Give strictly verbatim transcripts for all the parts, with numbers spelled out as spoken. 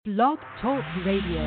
Blog Talk Radio.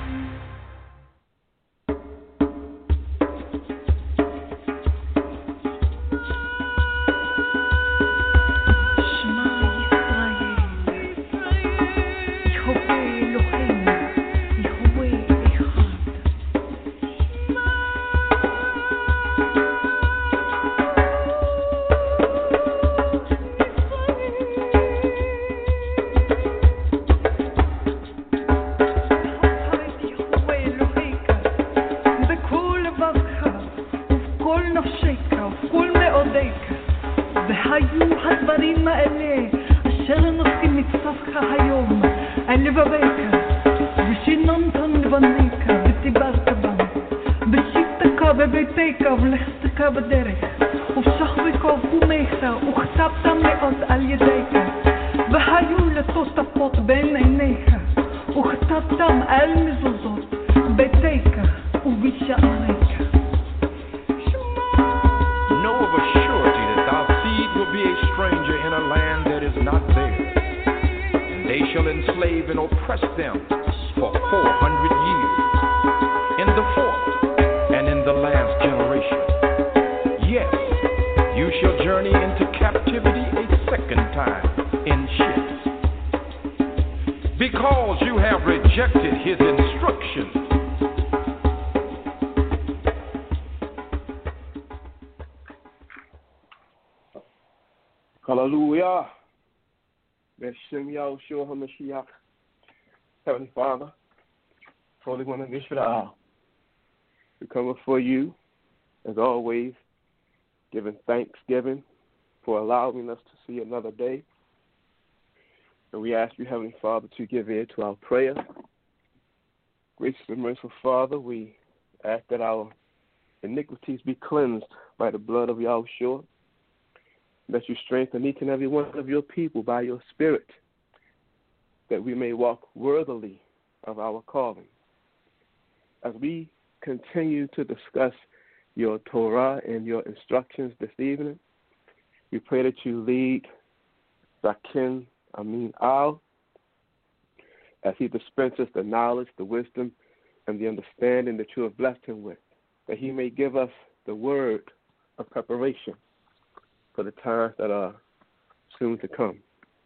Hallelujah. Beshem Yahushua HaMashiach. Heavenly Father, Holy One of Israel, we come before you, as always, giving thanksgiving for allowing us to see another day. And we ask you, Heavenly Father, to give ear to our prayer. Gracious and merciful Father, we ask that our iniquities be cleansed by the blood of Yahushua, that you strengthen each and every one of your people by your Spirit, that we may walk worthily of our calling. As we continue to discuss your Torah and your instructions this evening, we pray that you lead Zakin Amin Al as he dispenses the knowledge, the wisdom, and the understanding that you have blessed him with, that he may give us the word of preparation for the times that are soon to come.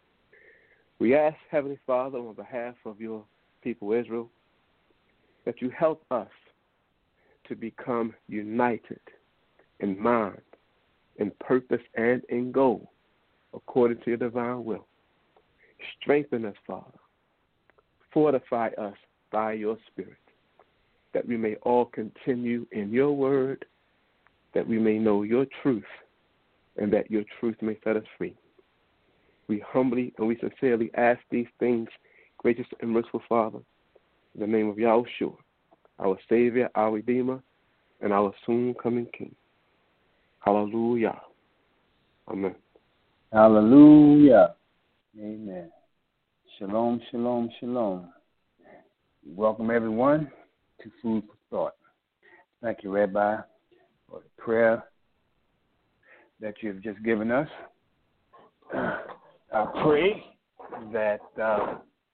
We ask, Heavenly Father, on behalf of your people Israel, that you help us to become united in mind, in purpose, and in goal, according to your divine will. Strengthen us, Father. Fortify us by your Spirit, that we may all continue in your word, that we may know your truth, and that your truth may set us free. We humbly and we sincerely ask these things, gracious and merciful Father, in the name of Yahushua, our Savior, our Redeemer, and our soon-coming King. Hallelujah. Amen. Hallelujah. Amen. Shalom, shalom, shalom. Welcome, everyone, to Food for Thought. Thank you, Rabbi, for the prayer that you've just given us. I pray that, uh,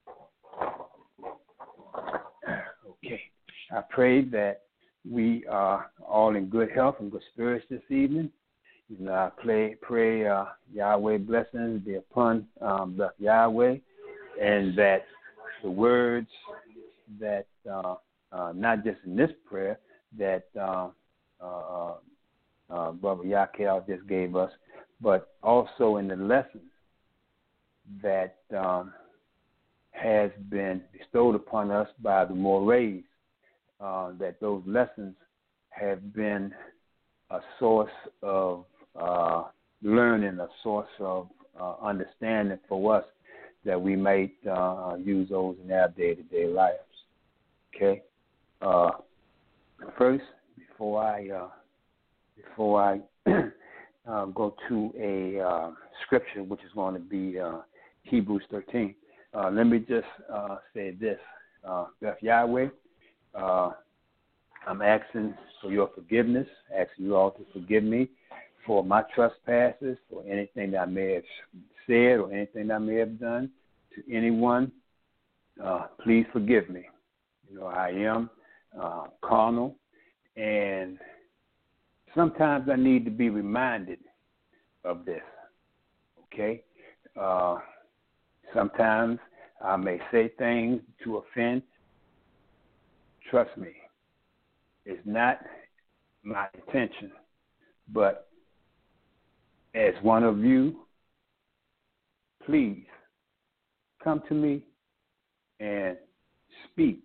okay, I pray that we are all in good health and good spirits this evening. You know, I pray, pray uh, Yahweh blessings be upon um, the Yahweh, and that the words that, uh, uh, not just in this prayer, that uh, uh, uh, Brother Yakel just gave us, but also in the lessons that um, has been bestowed upon us by the Morays, uh, that those lessons have been a source of uh, learning, a source of uh, understanding for us, that we might uh, use those in our day-to-day lives. Okay? Uh, first, before I uh, before I uh, go to a uh, scripture, which is going to be uh, Hebrews thirteen, uh, let me just uh, say this. Uh, Beth Yahweh, uh, I'm asking for your forgiveness, asking you all to forgive me for my trespasses, for anything that I may have said or anything that I may have done to anyone uh, please forgive me. You know, I am uh, carnal, and sometimes I need to be reminded of this, okay? Uh, sometimes I may say things to offend. Trust me, it's not my intention, but as one of you, please come to me and speak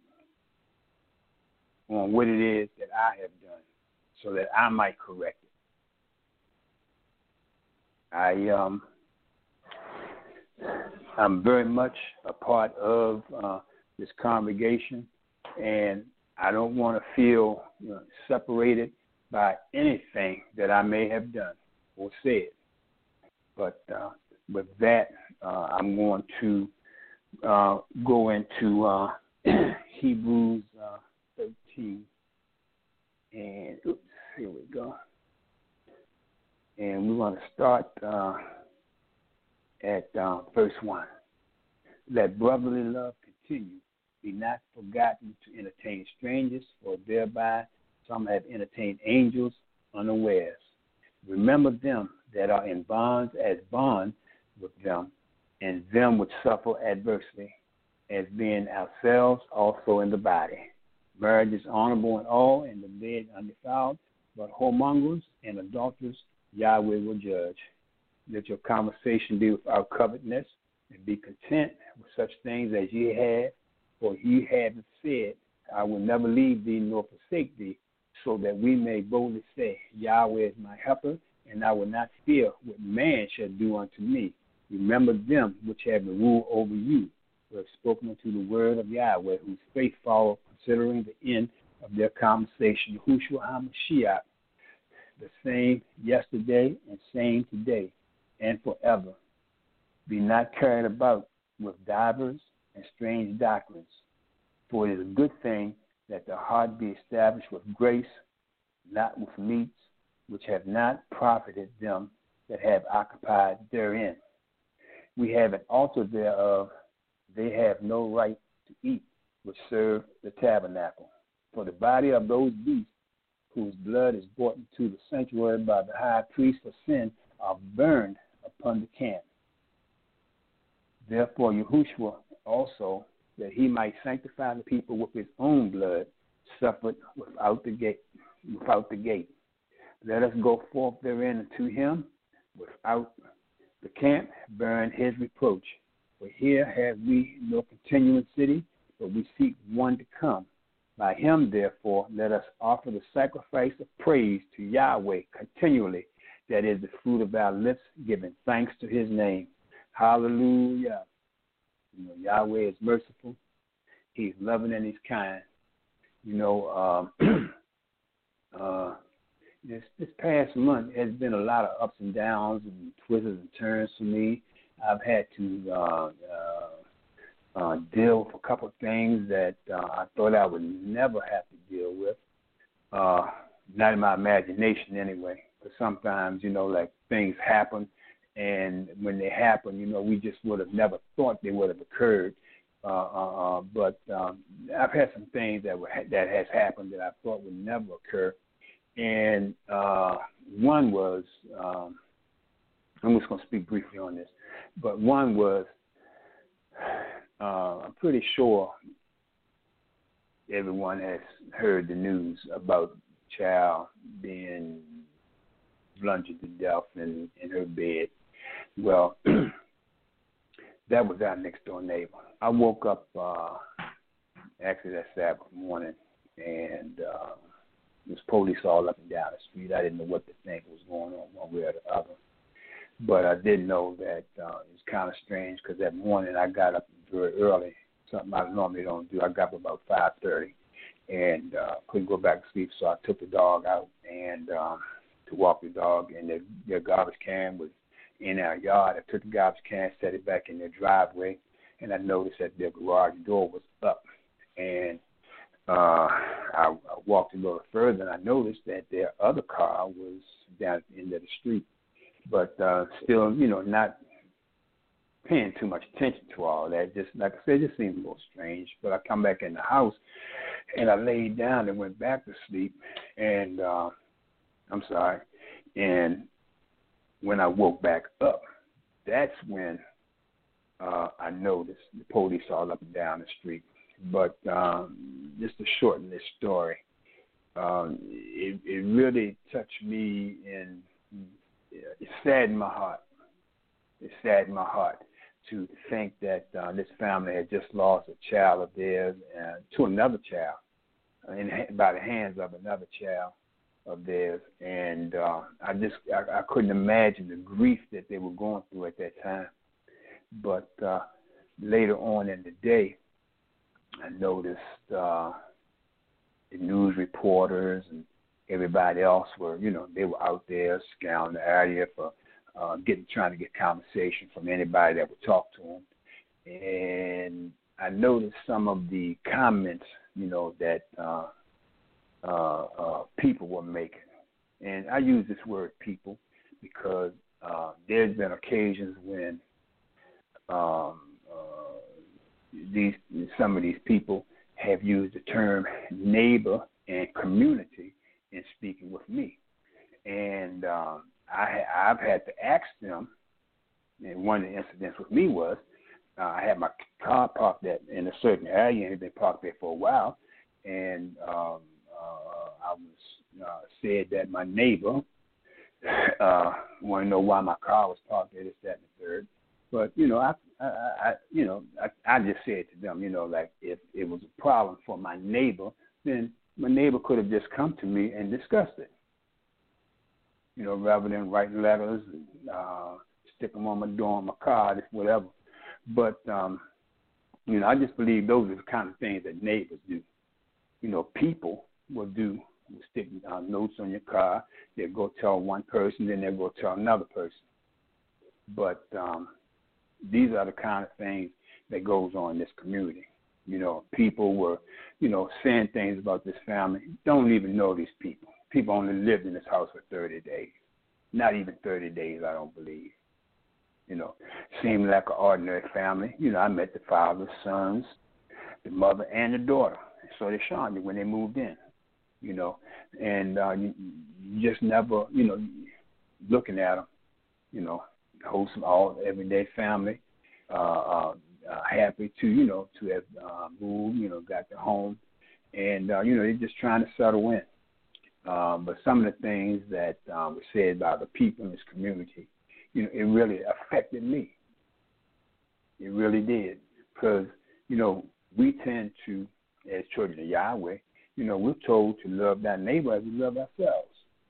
on what it is that I have done so that I might correct it. I, um, I'm very much a part of uh, this congregation, and I don't want to feel you know, separated by anything that I may have done or said. But uh, with that, uh, I'm going to uh, go into uh, Hebrews uh, thirteen. And oops, here we go. And we want to start uh, at uh, verse one. Let brotherly love continue. Be not forgotten to entertain strangers, for thereby some have entertained angels unawares. Remember them that are in bonds as bond with them, and them which suffer adversely, as being ourselves also in the body. Marriage is honorable in all, and the bed undefiled, but whoremongers and adulterers Yahweh will judge. Let your conversation be without covetousness, and be content with such things as ye have, for ye have said, I will never leave thee nor forsake thee, so that we may boldly say, Yahweh is my helper, and I will not fear what man shall do unto me. Remember them which have the rule over you, who have spoken unto the word of Yahweh, whose faith follow, considering the end of their conversation. Yahushua HaMashiach, the same yesterday and same today and forever. Be not carried about with divers and strange doctrines, for it is a good thing that the heart be established with grace, not with meats, which have not profited them that have occupied therein. We have an altar thereof, they have no right to eat, which serve the tabernacle. For the body of those beasts whose blood is brought into the sanctuary by the high priest for sin are burned upon the camp. Therefore Yahushua also, that he might sanctify the people with his own blood, suffered without the gate. Without the gate. Let us go forth therein unto him without the camp, bearing his reproach. For here have we no continuing city, but we seek one to come. By him, therefore, let us offer the sacrifice of praise to Yahweh continually, that is the fruit of our lips, giving thanks to his name. Hallelujah. You know, Yahweh is merciful. He's loving and he's kind. You know, um, uh, this, this past month has been a lot of ups and downs and twists and turns for me. I've had to uh, uh, uh, deal with a couple of things that uh, I thought I would never have to deal with. Uh, not in my imagination anyway, but sometimes, you know, like things happen, and when they happen, you know, we just would have never thought they would have occurred. Uh, uh, uh, but um, I've had some things that were that has happened that I thought would never occur, and uh, one was um, I'm just going to speak briefly on this, but one was uh, I'm pretty sure everyone has heard the news about the child being bludgeoned to death in, in her bed. Well, that was our next door neighbor. I woke up uh, actually that Sabbath morning, and uh, there was police all up and down the street. I didn't know what to think was going on one way or the other. But I did know that uh, it was kind of strange because that morning I got up very early, something I normally don't do. I got up about five thirty and uh, couldn't go back to sleep, so I took the dog out and um, to walk the dog, and the, their garbage can was in our yard. I took the garbage can, set it back in their driveway, and I noticed that their garage door was up. And uh, I, I walked a little further, and I noticed that their other car was down at the end of the street. But uh, still, you know, not paying too much attention to all that. Just like I said, it just seemed a little strange. But I come back in the house, and I laid down and went back to sleep. And uh, I'm sorry. And when I woke back up, that's when uh, I noticed the police all up and down the street. But um, just to shorten this story, um, it, it really touched me, and it saddened my heart. It saddened my heart to think that uh, this family had just lost a child of theirs uh, to another child, in, by the hands of another child of theirs. And uh, I just I, I couldn't imagine the grief that they were going through at that time. But uh, later on in the day, I noticed uh, the news reporters and everybody else were, you know, they were out there scouring the area for uh, getting, trying to get conversation from anybody that would talk to them. And I noticed some of the comments, you know, that uh, uh, uh, people were making. And I use this word people because uh, there's been occasions when um, uh, these some of these people have used the term neighbor and community in speaking with me. And um, I, I've had to ask them, and one of the incidents with me was, uh, I had my car parked at, in a certain area, and it had been parked there for a while, and um, uh, I was uh, said that my neighbor uh, wanted to know why my car was parked there, this, that, and the third. But, you know, I, I, I you know, I, I just said to them, you know, like if it was a problem for my neighbor, then my neighbor could have just come to me and discussed it. You know, rather than writing letters, and, uh, stick them on my door, on my car, whatever. But, um, you know, I just believe those are the kind of things that neighbors do. You know, people will do, will stick uh, notes on your car. They'll go tell one person, then they'll go tell another person. But um, these are the kind of things that goes on in this community. You know, people were, you know, saying things about this family. Don't even know these people. People only lived in this house for thirty days. Not even thirty days, I don't believe. You know, seemed like an ordinary family. You know, I met the father, sons, the mother, and the daughter. So they showed me when they moved in, you know. And uh, you, you just never, you know, looking at them, you know, wholesome, all everyday family, uh, uh, uh, happy to, you know, to have uh, moved, you know, got their home. And, uh, you know, they're just trying to settle in. Um, but some of the things that um, were said by the people in this community, you know, it really affected me. It really did. Because, you know, we tend to, as children of Yahweh, you know, we're told to love thy neighbor as we love ourselves.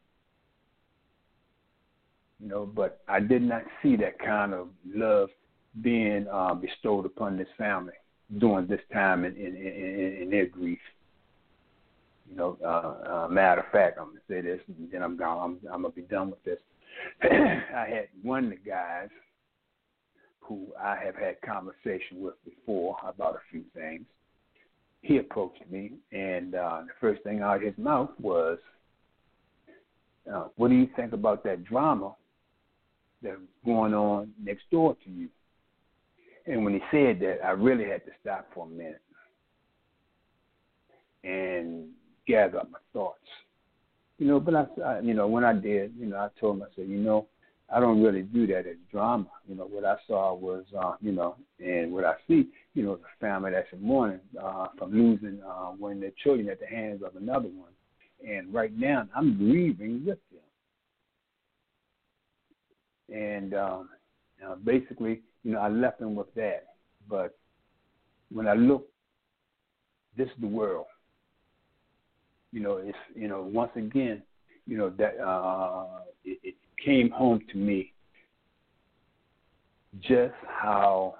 You know, but I did not see that kind of love being uh, bestowed upon this family during this time in, in, in, in their grief. You know, uh, uh, matter of fact, I'm going to say this, and then I'm gone. I'm, I'm going to be done with this. I had one of the guys who I have had conversation with before about a few things. He approached me, and uh, the first thing out of his mouth was, uh, what do you think about that drama that's going on next door to you? And when he said that, I really had to stop for a minute and gather up my thoughts. You know, but I, I, you know, when I did, you know, I told him, I said, you know, I don't really do that as drama. You know, what I saw was, uh, you know, and what I see, you know, the family that's in mourning uh, from losing uh, one of their children at the hands of another one. And right now, I'm grieving with them. And um, uh, basically, you know, I left them with that. But when I look, this is the world. You know, it's, you know, once again, you know, that uh, it, it came home to me just how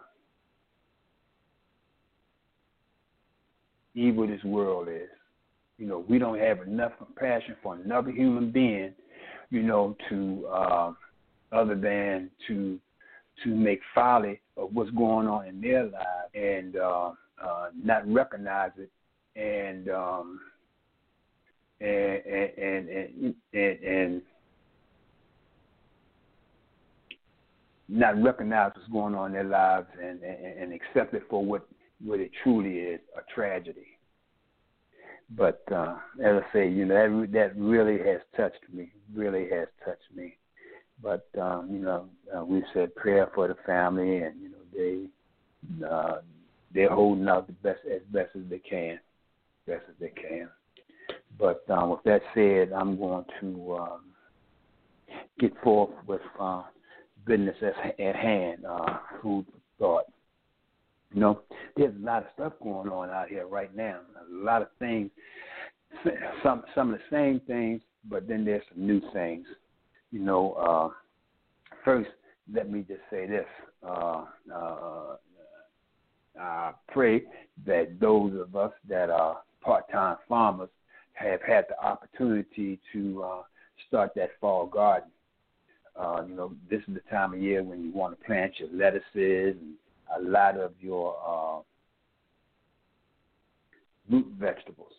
evil this world is. You know, we don't have enough compassion for another human being, you know, to uh, other than to to make folly of what's going on in their lives and uh, uh, not recognize it and um, and and and, and, and not recognize what's going on in their lives and, and, and accept it for what, what it truly is, a tragedy. But uh, as I say, you know, that, that really has touched me, really has touched me. But, um, you know, uh, we said prayer for the family, and, you know, they, uh, they're holding out the best as best as they can, best as they can. But um, with that said, I'm going to um, get forth with uh, business at, at hand, uh, food for thought. You know, there's a lot of stuff going on out here right now. A lot of things, some some of the same things, but then there's some new things. You know, uh, first, let me just say this. Uh, uh, I pray that those of us that are part-time farmers have had the opportunity to uh, start that fall garden. Uh, you know, this is the time of year when you want to plant your lettuces and a lot of your uh, root vegetables.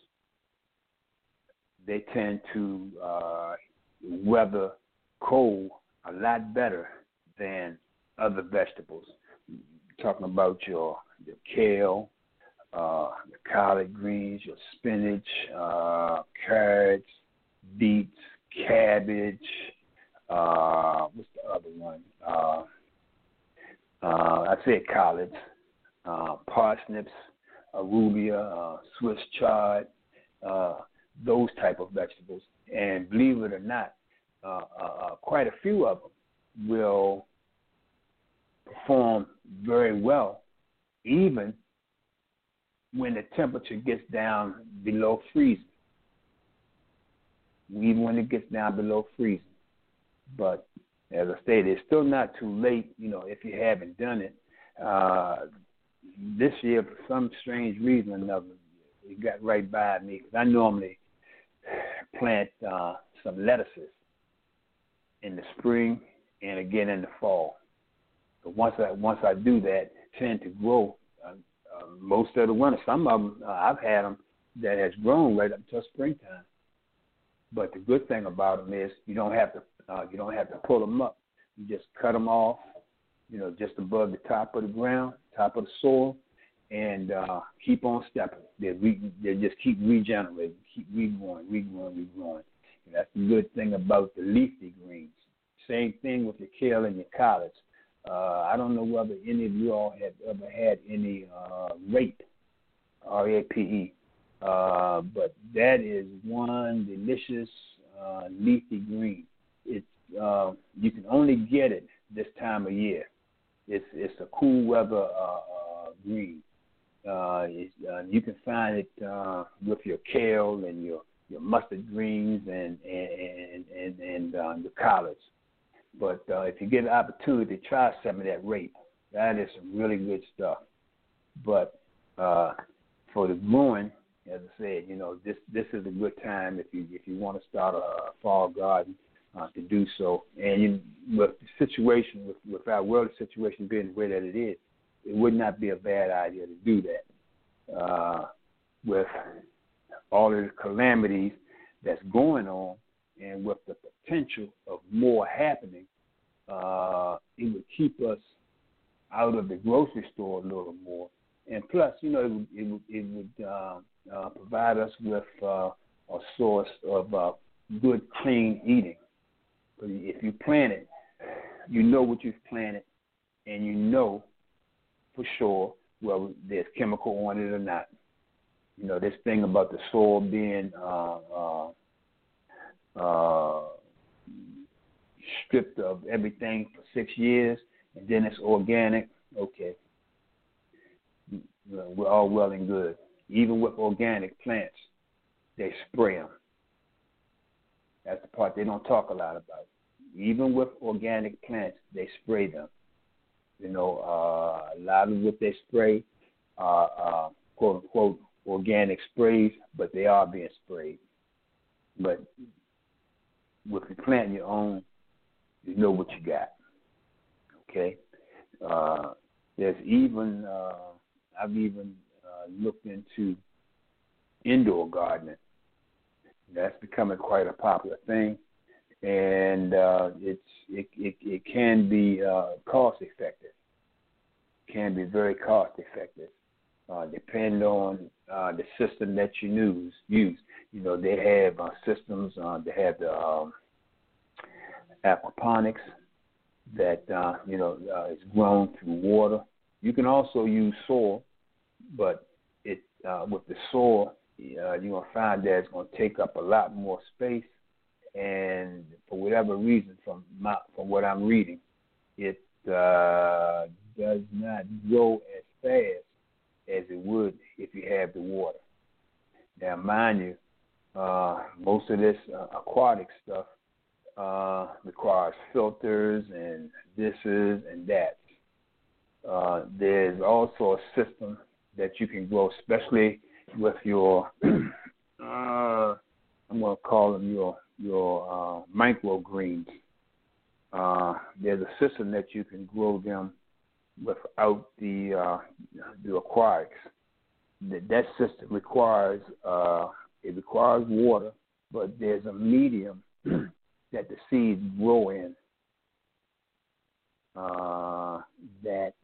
They tend to uh, weather cold a lot better than other vegetables. Talking about your, your kale, uh, the collard greens, your spinach, uh, carrots, beets, cabbage, uh, what's the other one? Uh, Uh, I said collards, uh, parsnips, arugula, uh, Swiss chard, uh, those type of vegetables. And believe it or not, uh, uh, quite a few of them will perform very well, even when the temperature gets down below freezing. Even when it gets down below freezing. But as I stated, it's still not too late, you know, if you haven't done it. Uh, this year, for some strange reason or another, it got right by me, because I normally plant uh, some lettuces in the spring and again in the fall. But once I once I do that, tend to grow uh, uh, most of the winter. Some of them, uh, I've had them that has grown right up until springtime. But the good thing about them is you don't have to uh, you don't have to pull them up. You just cut them off, you know, just above the top of the ground, top of the soil, and uh, keep on stepping. They re- they just keep regenerating, keep regrowing, regrowing, regrowing. And that's the good thing about the leafy greens. Same thing with your kale and your collards. Uh, I don't know whether any of you all have ever had any uh, rape, R A P E, uh, but that is one delicious uh, leafy green. It's uh, you can only get it this time of year. It's it's a cool weather uh, uh, green. Uh, it's, uh, you can find it uh, with your kale and your, your mustard greens and and and, and uh, the collards. But uh, if you get an opportunity to try some of that rape, that is some really good stuff. But uh, for the growing, as I said, you know, this this is a good time if you if you want to start a fall garden uh, to do so. And you, with the situation, with, with our world situation being the way that it is, it would not be a bad idea to do that. Uh, with all of the calamities that's going on, and with the potential of more happening, uh, it would keep us out of the grocery store a little more. And plus, you know, it would, it would, it would uh, uh, provide us with uh, a source of uh, good, clean eating. But if you plant it, you know what you've planted, and you know for sure whether there's chemical on it or not. You know, this thing about the soil being uh, uh, uh, stripped of everything for six years, and then it's organic, okay. We're all well and good. Even with organic plants, they spray them. That's the part they don't talk a lot about. Even with organic plants, they spray them. You know, uh, a lot of what they spray are, uh, quote unquote, organic sprays, but they are being sprayed. But if you plant your own, you know what you got. Okay? Uh, there's even, uh, I've even uh, looked into indoor gardening. That's becoming quite a popular thing. and uh, it's it, it it can be uh, cost effective. Can be very cost effective, uh, depend on uh, the system that you use. Use you know they have uh, systems. Uh, they have the um, aquaponics that uh, you know uh, is grown through water. You can also use soil, but it uh, with the soil, uh, you're gonna find that it's gonna take up a lot more space, and for whatever reason, from my, from what I'm reading, it uh, does not grow as fast as it would if you have the water. Now, mind you, uh, most of this uh, aquatic stuff uh, requires filters and this is and that. Uh, there's also a system that you can grow, especially with your, uh, I'm going to call them your your uh, microgreens. Uh, there's a system that you can grow them without the uh, the aquatics. That, that system requires uh, it requires water, but there's a medium that the seeds grow in uh, that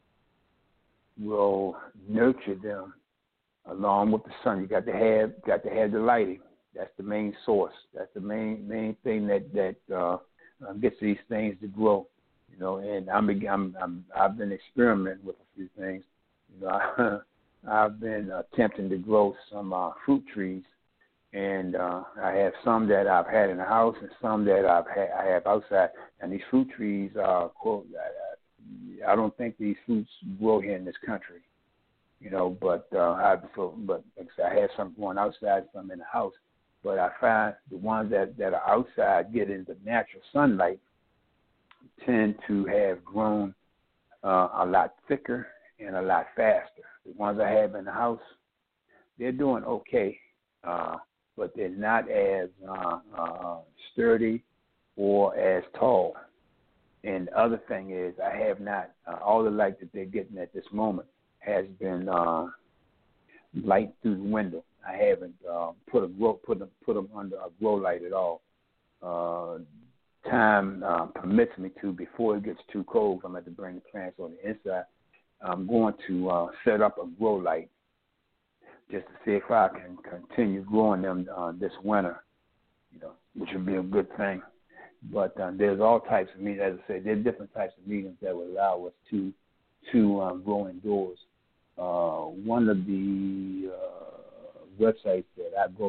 will nurture them along with the sun. You got to have got to have the lighting. That's the main source. That's the main main thing that that uh, gets these things to grow. You know, and I'm, I'm, I'm I've been experimenting with a few things. You know, I, I've been attempting to grow some uh, fruit trees, and uh, I have some that I've had in the house and some that I've had I have outside. And these fruit trees are quote. I, I don't think these fruits grow here in this country. You know, but uh, I so, but like I said, I have some growing outside, some in the house. But I find the ones that, that are outside get into natural sunlight tend to have grown uh, a lot thicker and a lot faster. The ones I have in the house, they're doing okay, uh, but they're not as uh, uh, sturdy or as tall. And the other thing is I have not, uh, all the light that they're getting at this moment has been uh, light through the window. I haven't uh, put a grow, put them put them under a grow light at all. Uh, time uh, permits me to before it gets too cold. I'm going to bring the plants on the inside. I'm going to uh, set up a grow light just to see if I can continue growing them uh, this winter. You know, which would be a good thing. But uh, there's all types of mediums. As I said, there's different types of mediums that will allow us to to uh, grow indoors. Uh, one of the uh, websites that I go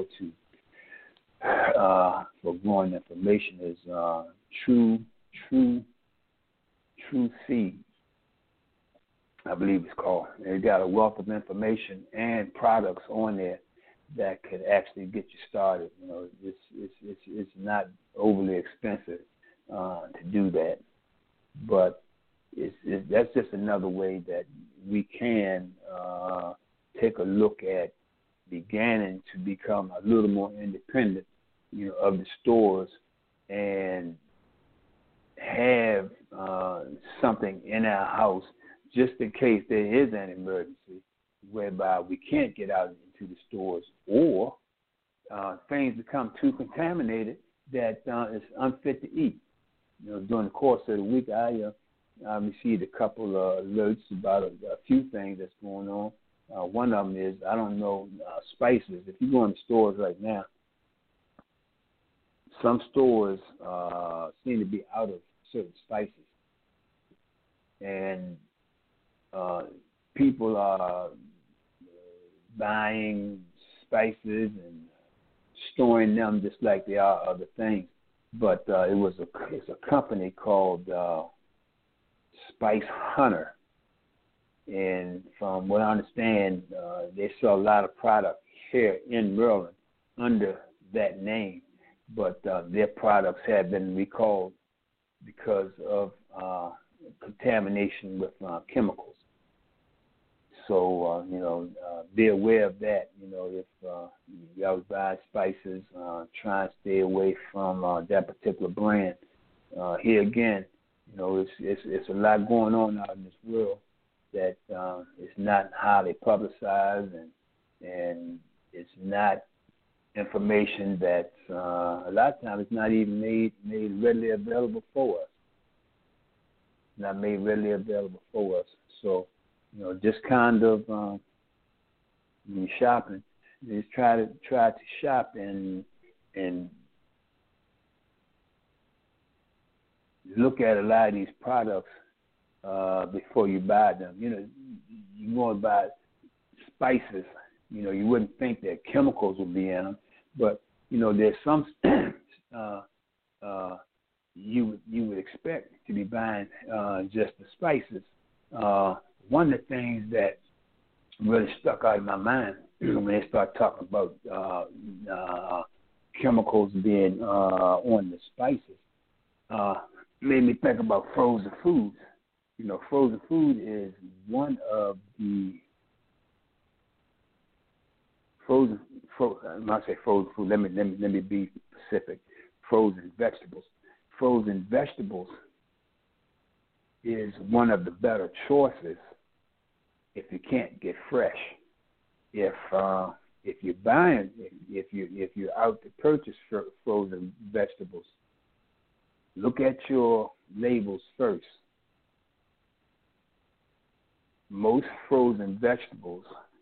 to uh, for growing information is uh, True True True Seeds, I believe it's called. They got a wealth of information and products on there that could actually get you started. You know, it's it's it's, it's not overly expensive uh, to do that, but it's, it's that's just another way that we can uh, take a look at beginning to become a little more independent, you know, of the stores and have uh, something in our house just in case there is an emergency whereby we can't get out into the stores or uh, things become too contaminated that uh, it's unfit to eat. You know, during the course of the week, I, uh, I received a couple of alerts about a, a few things that's going on. Uh, one of them is, I don't know, uh, spices. If you go in the stores right now, some stores uh, seem to be out of certain spices. And uh, people are buying spices and storing them just like they are other things. But uh, it was a, it's a company called uh, Spice Hunter. And from what I understand, uh, they sell a lot of product here in Maryland under that name, but uh, their products have been recalled because of uh, contamination with uh, chemicals. So, uh, you know, uh, be aware of that. You know, if uh, you always buy spices, uh, try and stay away from uh, that particular brand. Uh, here again, you know, it's, it's, it's a lot going on out in this world that uh, is not highly publicized, and and it's not information that uh, a lot of times it's not even made made readily available for us. Not made readily available for us. So, you know, just kind of um, when you're shopping, just try to try to shop and and look at a lot of these products uh, before you buy them. You know, you go and buy spices. You know, you wouldn't think that chemicals would be in them, but you know, there's some uh, uh, you you would expect to be buying uh, just the spices. Uh, one of the things that really stuck out in my mind when they start talking about uh, uh, chemicals being uh, on the spices uh, made me think about frozen foods. You know, frozen food is one of the frozen. Fro- when I say frozen food, let me let me let me be specific. Frozen vegetables. Frozen vegetables is one of the better choices if you can't get fresh. If uh, if you're buying, if you if you're out to purchase frozen vegetables, look at your labels first. Most frozen vegetables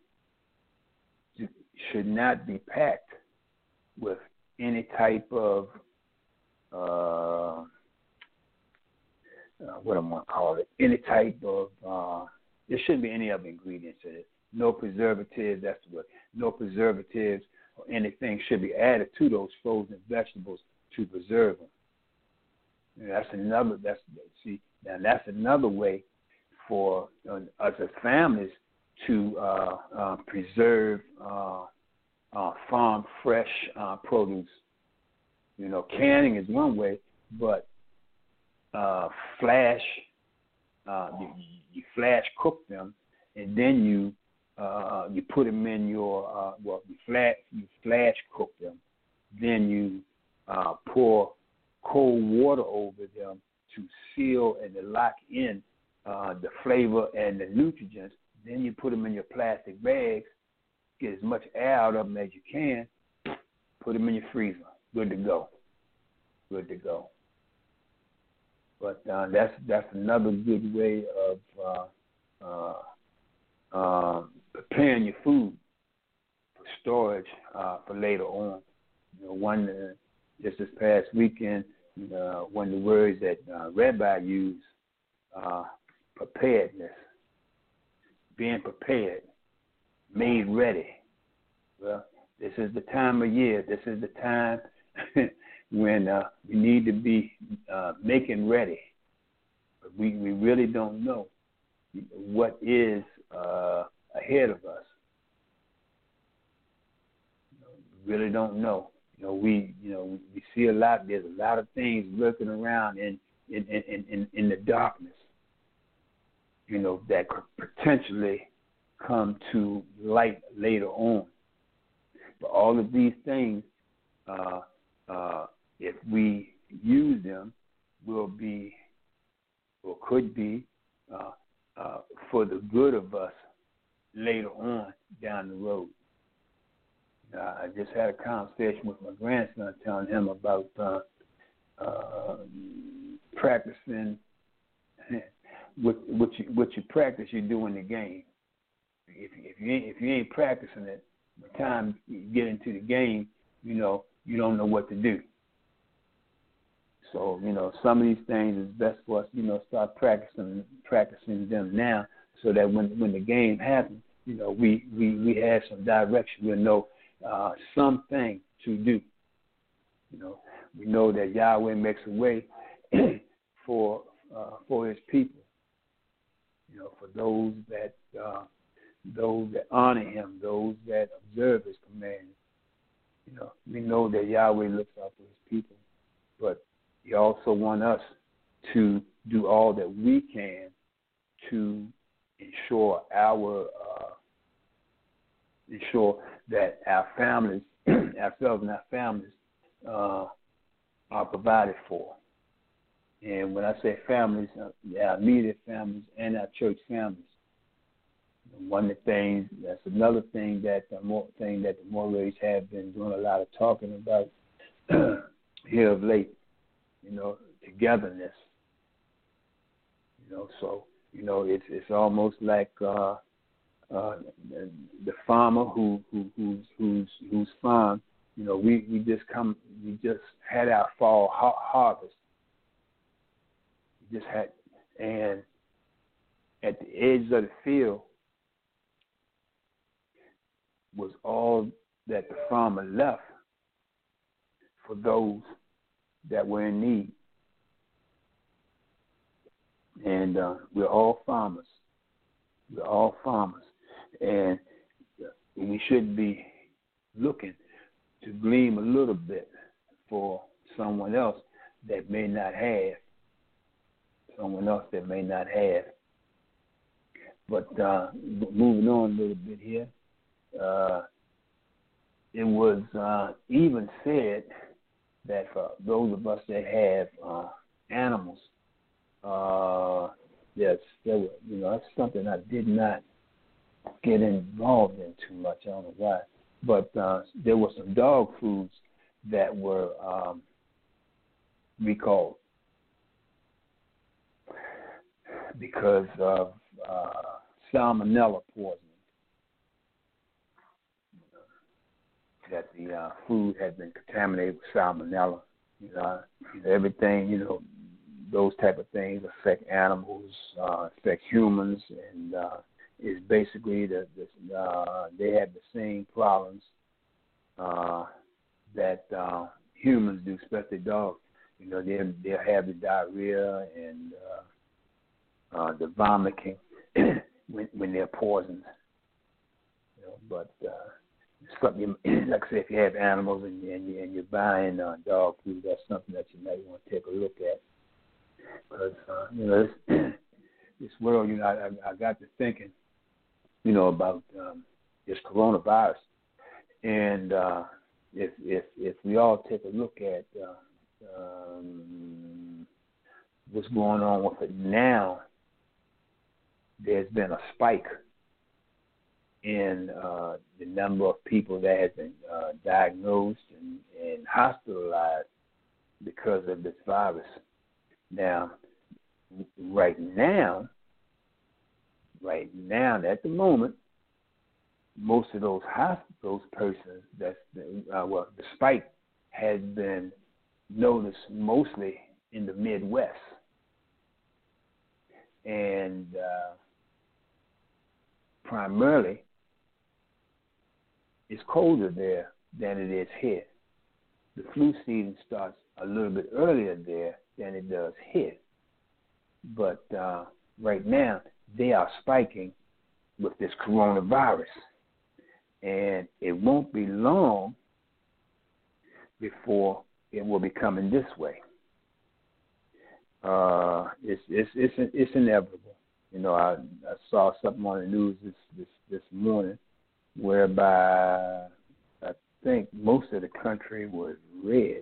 should not be packed with any type of uh, uh, what am I going to call it? Any type of uh, there shouldn't be any other ingredients in it. No preservatives. That's the word. No preservatives or anything should be added to those frozen vegetables to preserve them. And that's another. That's see. Now that's another way for uh, us as families to uh, uh, preserve uh, uh, farm fresh uh, produce. You know, canning is one way, but uh, flash, uh, you, you flash cook them, and then you uh, you put them in your uh, well, you flash you flash cook them, then you uh, pour cold water over them to seal and to lock in uh, the flavor and the nutrients. Then you put them in your plastic bags, get as much air out of them as you can, put them in your freezer. Good to go. Good to go. But uh, that's that's another good way of uh, uh, uh, preparing your food for storage uh, for later on. You know, one uh, just this past weekend, uh, one of the words that uh, Rabbi used, uh, preparedness, being prepared, made ready. Well, this is the time of year. This is the time when uh, we need to be uh, making ready. But we, we really don't know what is uh, ahead of us. You know, we really don't know. You know, we you know we see a lot. There's a lot of things lurking around in in in, in, in the darkness. You know, that could potentially come to light later on. But all of these things, uh, uh, if we use them, will be or could be uh, uh, for the good of us later on down the road. Uh, I just had a conversation with my grandson, telling him about uh, uh, practicing what, what you what you practice, you do in the game. If, if you ain't, if you ain't practicing it, by the time you get into the game, you know you don't know what to do. So you know some of these things is best for us, you know, start practicing practicing them now, so that when when the game happens, you know we we, we have some direction. We'll know uh, something to do. You know, we know that Yahweh makes a way for uh, for His people. You know, for those that uh, those that honor Him, those that observe His commands. You know, we know that Yahweh looks out for His people, but He also wants us to do all that we can to ensure our uh, ensure that our families, ourselves and our families, uh, are provided for. And when I say families, uh, our immediate families and our church families. One of the things, that's another thing that the more thing that the Morays have been doing a lot of talking about here of late, you know, togetherness. You know, so, you know, it's it's almost like uh, uh, the, the farmer who, who who's who's who's farm, you know, we, we just come we just had our fall ha- harvest. We just had, and at the edge of the field was all that the farmer left for those that were in need. And uh, we're all farmers. We're all farmers. And we should be looking to glean a little bit for someone else that may not have. Someone else that may not have. But uh, moving on a little bit here, uh, it was uh, even said that for those of us that have uh, animals, uh, yes, there were, you know, that's something I did not get involved in too much. I don't know why, but uh, there were some dog foods that were um, recalled because of uh, salmonella poisoning. That the uh, food had been contaminated with salmonella. You know, everything, you know, those type of things affect animals, uh, affect humans, and uh, is basically the, the uh, they have the same problems uh, that uh, humans do, especially dogs. You know, they they'll have the diarrhea and uh, uh, the vomiting when when they're poisoned. You know, but uh, something like I say, if you have animals and, and, you, and you're buying uh, dog food, that's something that you might want to take a look at. Because uh, you know, this, this world, you know, I, I got to thinking, you know, about um, this coronavirus, and uh, if if if we all take a look at uh, um, what's going on with it now, there's been a spike in uh, the number of people that have been uh, diagnosed and, and hospitalized because of this virus. Now, right now, right now, at the moment, most of those hospitals persons, that's uh, well, the spike has been noticed mostly in the Midwest, and uh, primarily, it's colder there than it is here. The flu season starts a little bit earlier there than it does here. But uh, right now, they are spiking with this coronavirus. And it won't be long before it will be coming this way. Uh, it's, it's, it's, it's inevitable. You know, I, I saw something on the news this, this, this morning whereby I think most of the country was red.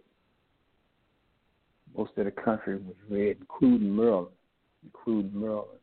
Most of the country was red, including Maryland, including Maryland.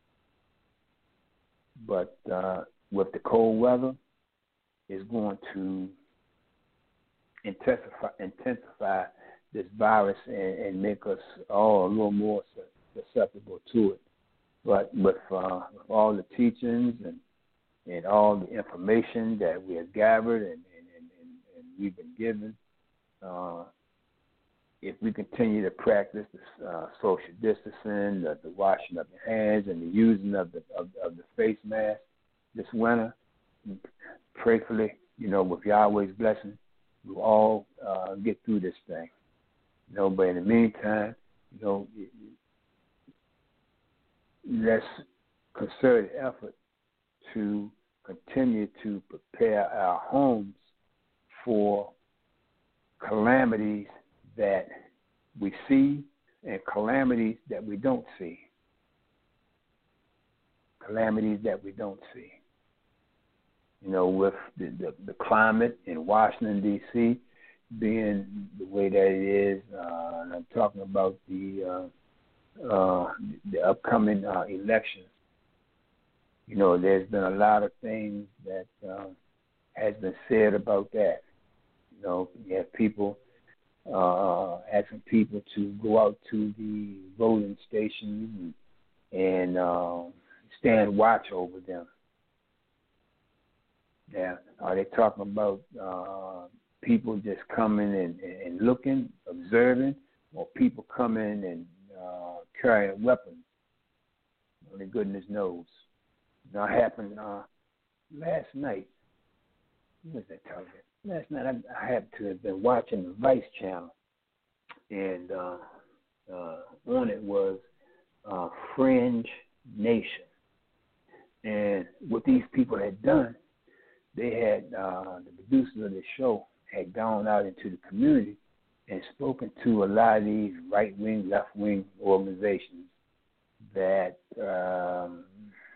But uh, with the cold weather, it's going to intensify, intensify this virus and, and make us all a little more susceptible to it. But with, uh, with all the teachings and and all the information that we have gathered and, and, and, and we've been given, uh, if we continue to practice the uh, social distancing, the, the washing of the hands, and the using of the of, of the face mask this winter, prayerfully, you know, with Yahweh's blessing, we'll all uh, get through this thing. You know, but in the meantime, you know, let's concerted effort to continue to prepare our homes for calamities that we see and calamities that we don't see. Calamities that we don't see. You know, with the, the, the climate in Washington, D C being the way that it is, uh, and I'm talking about the, uh, uh, the upcoming uh, elections. You know, there's been a lot of things that uh, has been said about that. You know, you have people uh, asking people to go out to the voting stations and, and uh, stand watch over them. Yeah, are they talking about uh, people just coming and, and looking, observing, or people coming and uh, carrying weapons? Only goodness knows. Now, it happened uh, last night. What was that talking? Last night I, I happened to have been watching the Vice channel, and uh, uh, on it was uh, Fringe Nation. And what these people had done, they had, uh, the producers of the show had gone out into the community and spoken to a lot of these right-wing, left-wing organizations that um,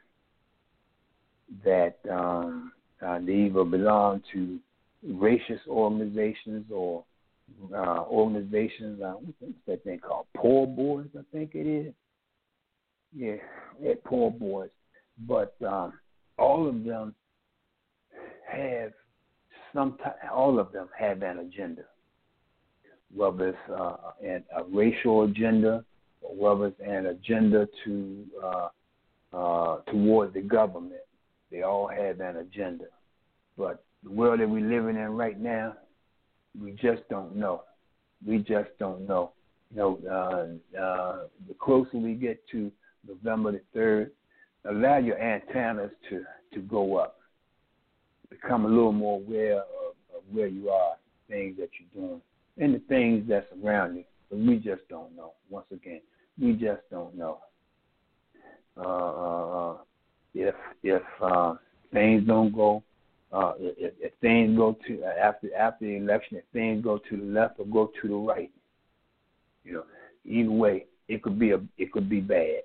that um, uh, they either belong to racist organizations or uh, organizations, uh, what's that thing called? Poor Boys, I think it is. Yeah, yeah, Poor Boys. But um, all of them have some type, all of them have an agenda, whether it's uh, an, a racial agenda or whether it's an agenda to uh, uh, toward the government. They all have an agenda. But the world that we're living in right now, we just don't know. We just don't know. You know, uh, uh, the closer we get to November the third, allow your antennas to, to go up. Become a little more aware of, of where you are, things that you're doing, and the things that's around you. But we just don't know. Once again, we just don't know. Uh, if if uh, things don't go, uh, if, if things go to uh, after after the election, if things go to the left or go to the right, you know, either way, it could be a it could be bad.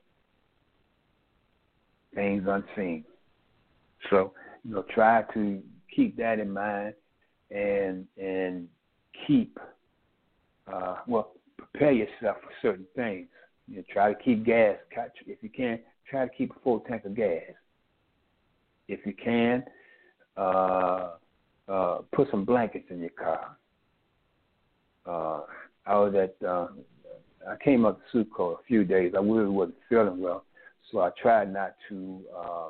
Things unseen. So, you know, try to keep that in mind and and keep uh, well, prepare yourself for certain things. You know, try to keep gas. If you can, try to keep a full tank of gas. If you can, uh, uh, put some blankets in your car. Uh, I was at, uh, I came up to Suco a few days. I really wasn't feeling well, so I tried not to um,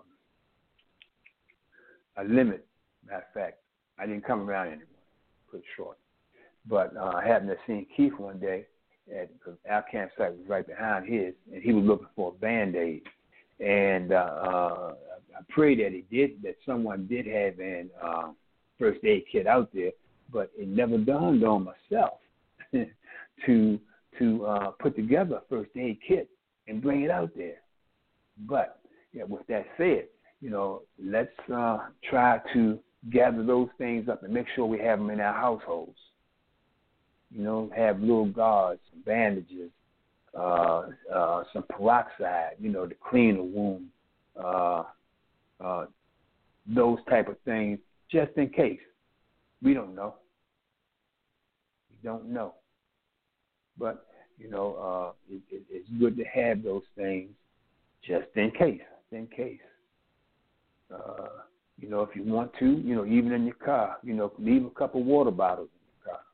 I limit. Matter of fact, I didn't come around anymore. Put it short. But uh, I happened to see Keith one day, because our campsite was right behind his, and he was looking for a Band-Aid. And uh, uh, I pray that he did, that someone did have an uh, first aid kit out there, but it never dawned on myself to to uh, put together a first aid kit and bring it out there. But yeah, with that said, you know, let's uh, try to gather those things up and make sure we have them in our households. You know, have little gauze, some bandages, uh, uh, some peroxide, you know, to clean the wound, uh, uh, those type of things, just in case. We don't know. We don't know. But, you know, uh, it, it, it's good to have those things just in case, in case. Uh, you know, if you want to, you know, even in your car, you know, leave a couple water bottles in your car.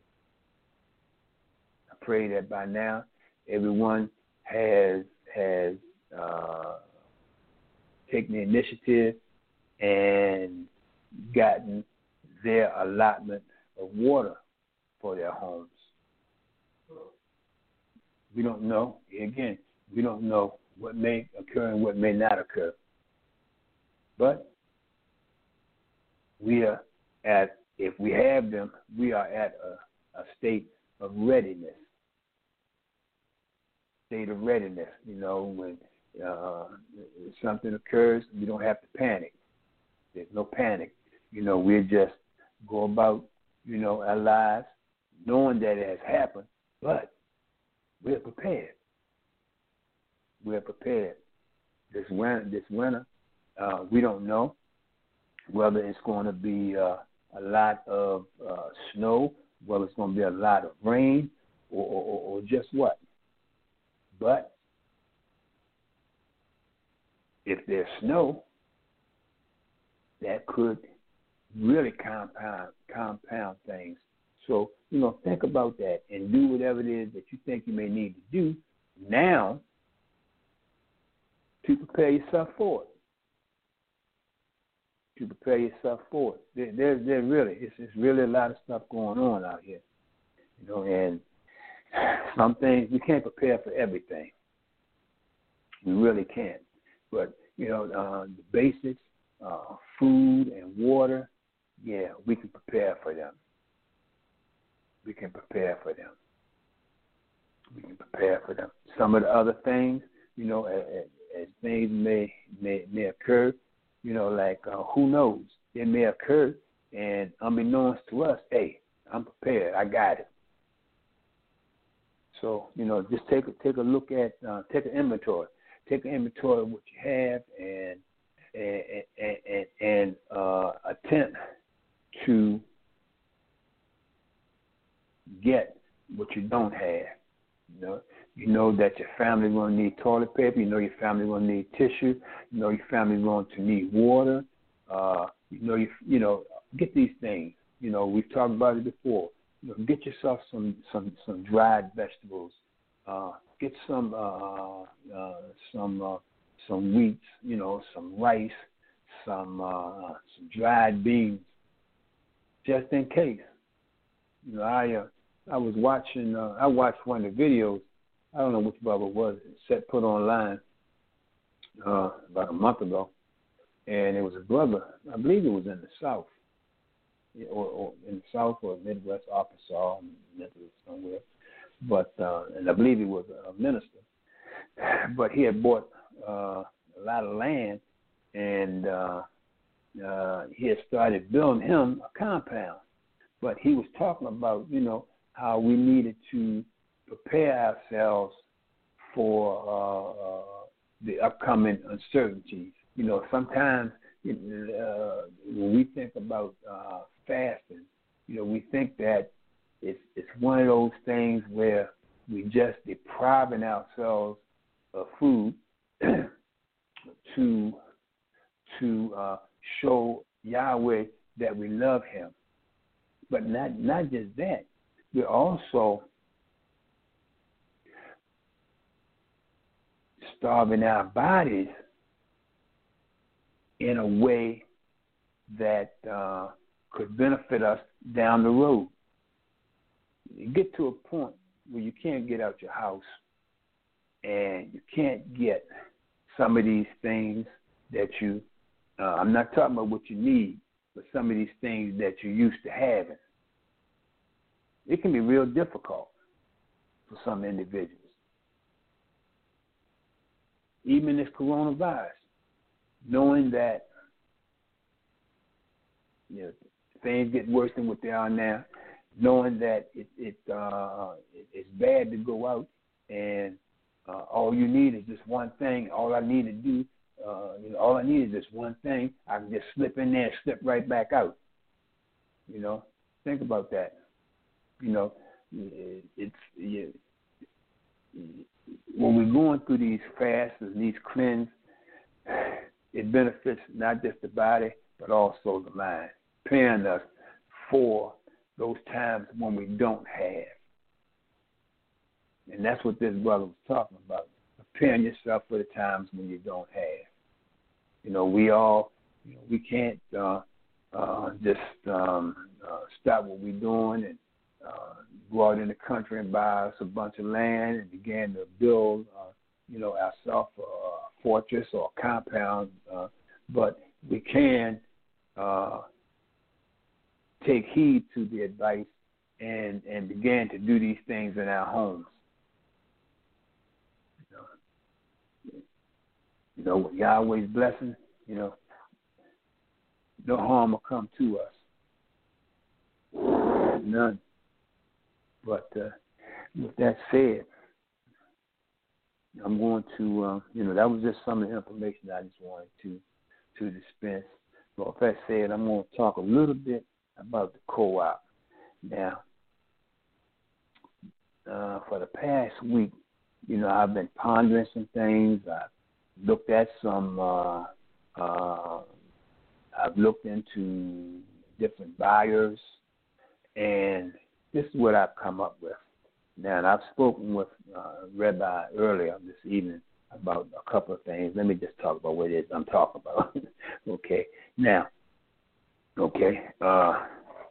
I pray that by now everyone has has uh, taken the initiative and gotten their allotment of water for their homes. We don't know. Again, we don't know what may occur and what may not occur. But we are at, if we have them, we are at a, a state of readiness. State of readiness. You know, when uh, something occurs, we don't have to panic. There's no panic. You know, we just go about, you know, our lives knowing that it has happened, but we're prepared. We're prepared. This winter, this winter, uh, we don't know whether it's going to be uh, a lot of uh, snow, whether it's going to be a lot of rain, or, or, or just what. But if there's snow, that could really compound compound things. So, you know, think about that and do whatever it is that you think you may need to do now to prepare yourself for it. To prepare yourself for it. There, there, there really, it's, it's really a lot of stuff going on out here. You know, and some things, we can't prepare for everything. We really can't. But, you know, uh, the basics, uh, food and water, yeah, we can prepare for them. We can prepare for them. We can prepare for them. Some of the other things, you know, as, as things may, may may occur, you know, like uh, who knows? It may occur, and unbeknownst to us, hey, I'm prepared. I got it. So, you know, just take a take a look at uh, take an inventory. Take an inventory of what you have, and and and, and, and uh, attempt to get what you don't have. You know, you know that your family going to need toilet paper. You know your family going to need tissue. You know your family going to need water. Uh, you know you you know get these things. You know we've talked about it before. You know, get yourself some some some dried vegetables. Uh, get some uh, uh, some uh, some wheat. You know, some rice, some uh, some dried beans, just in case. You know, I uh, I was watching. Uh, I watched one of the videos. I don't know which brother it was. Set put online uh, about a month ago, and it was a brother. I believe it was in the South, or, or in the South or Midwest, Arkansas, Memphis somewhere. But uh, and I believe he was a minister. But he had bought uh, a lot of land, and uh, uh, he had started building him a compound. But he was talking about, you know, how we needed to prepare ourselves for uh, uh, the upcoming uncertainties. You know, sometimes uh, when we think about uh, fasting, you know, we think that it's it's one of those things where we just depriving ourselves of food to to uh, show Yahweh that we love Him. But not not just that, we're also starving our bodies in a way that uh, could benefit us down the road. You get to a point where you can't get out your house and you can't get some of these things that you, uh, I'm not talking about what you need, but some of these things that you're used to having. It can be real difficult for some individuals. Even this coronavirus, knowing that, you know, things get worse than what they are now, knowing that it, it, uh, it it's bad to go out and uh, all you need is just one thing. All I need to do, uh, you know, all I need is just one thing. I can just slip in there and slip right back out. You know, think about that. You know, it, it's you, when we're going through these fasts and these cleanses, it benefits not just the body but also the mind, preparing us for those times when we don't have. And that's what this brother was talking about, preparing yourself for the times when you don't have. You know, we all, you know, we can't uh, uh, just um, uh, stop what we're doing and uh, go out in the country and buy us a bunch of land and begin to build, uh, you know, ourselves a fortress or a compound. Uh, but we can uh, take heed to the advice and, and begin to do these things in our homes. You know, you know with Yahweh's blessing, you know, no harm will come to us. None. But uh, with that said, I'm going to, uh, you know, that was just some of the information I just wanted to to dispense. But with that said, I'm going to talk a little bit about the co-op. Now, uh, for the past week, you know, I've been pondering some things. I've looked at some, uh, uh, I've looked into different buyers, and this is what I've come up with. Now, and I've spoken with uh, Rabbi earlier this evening about a couple of things. Let me just talk about what it is I'm talking about. Okay. Now, okay. Uh,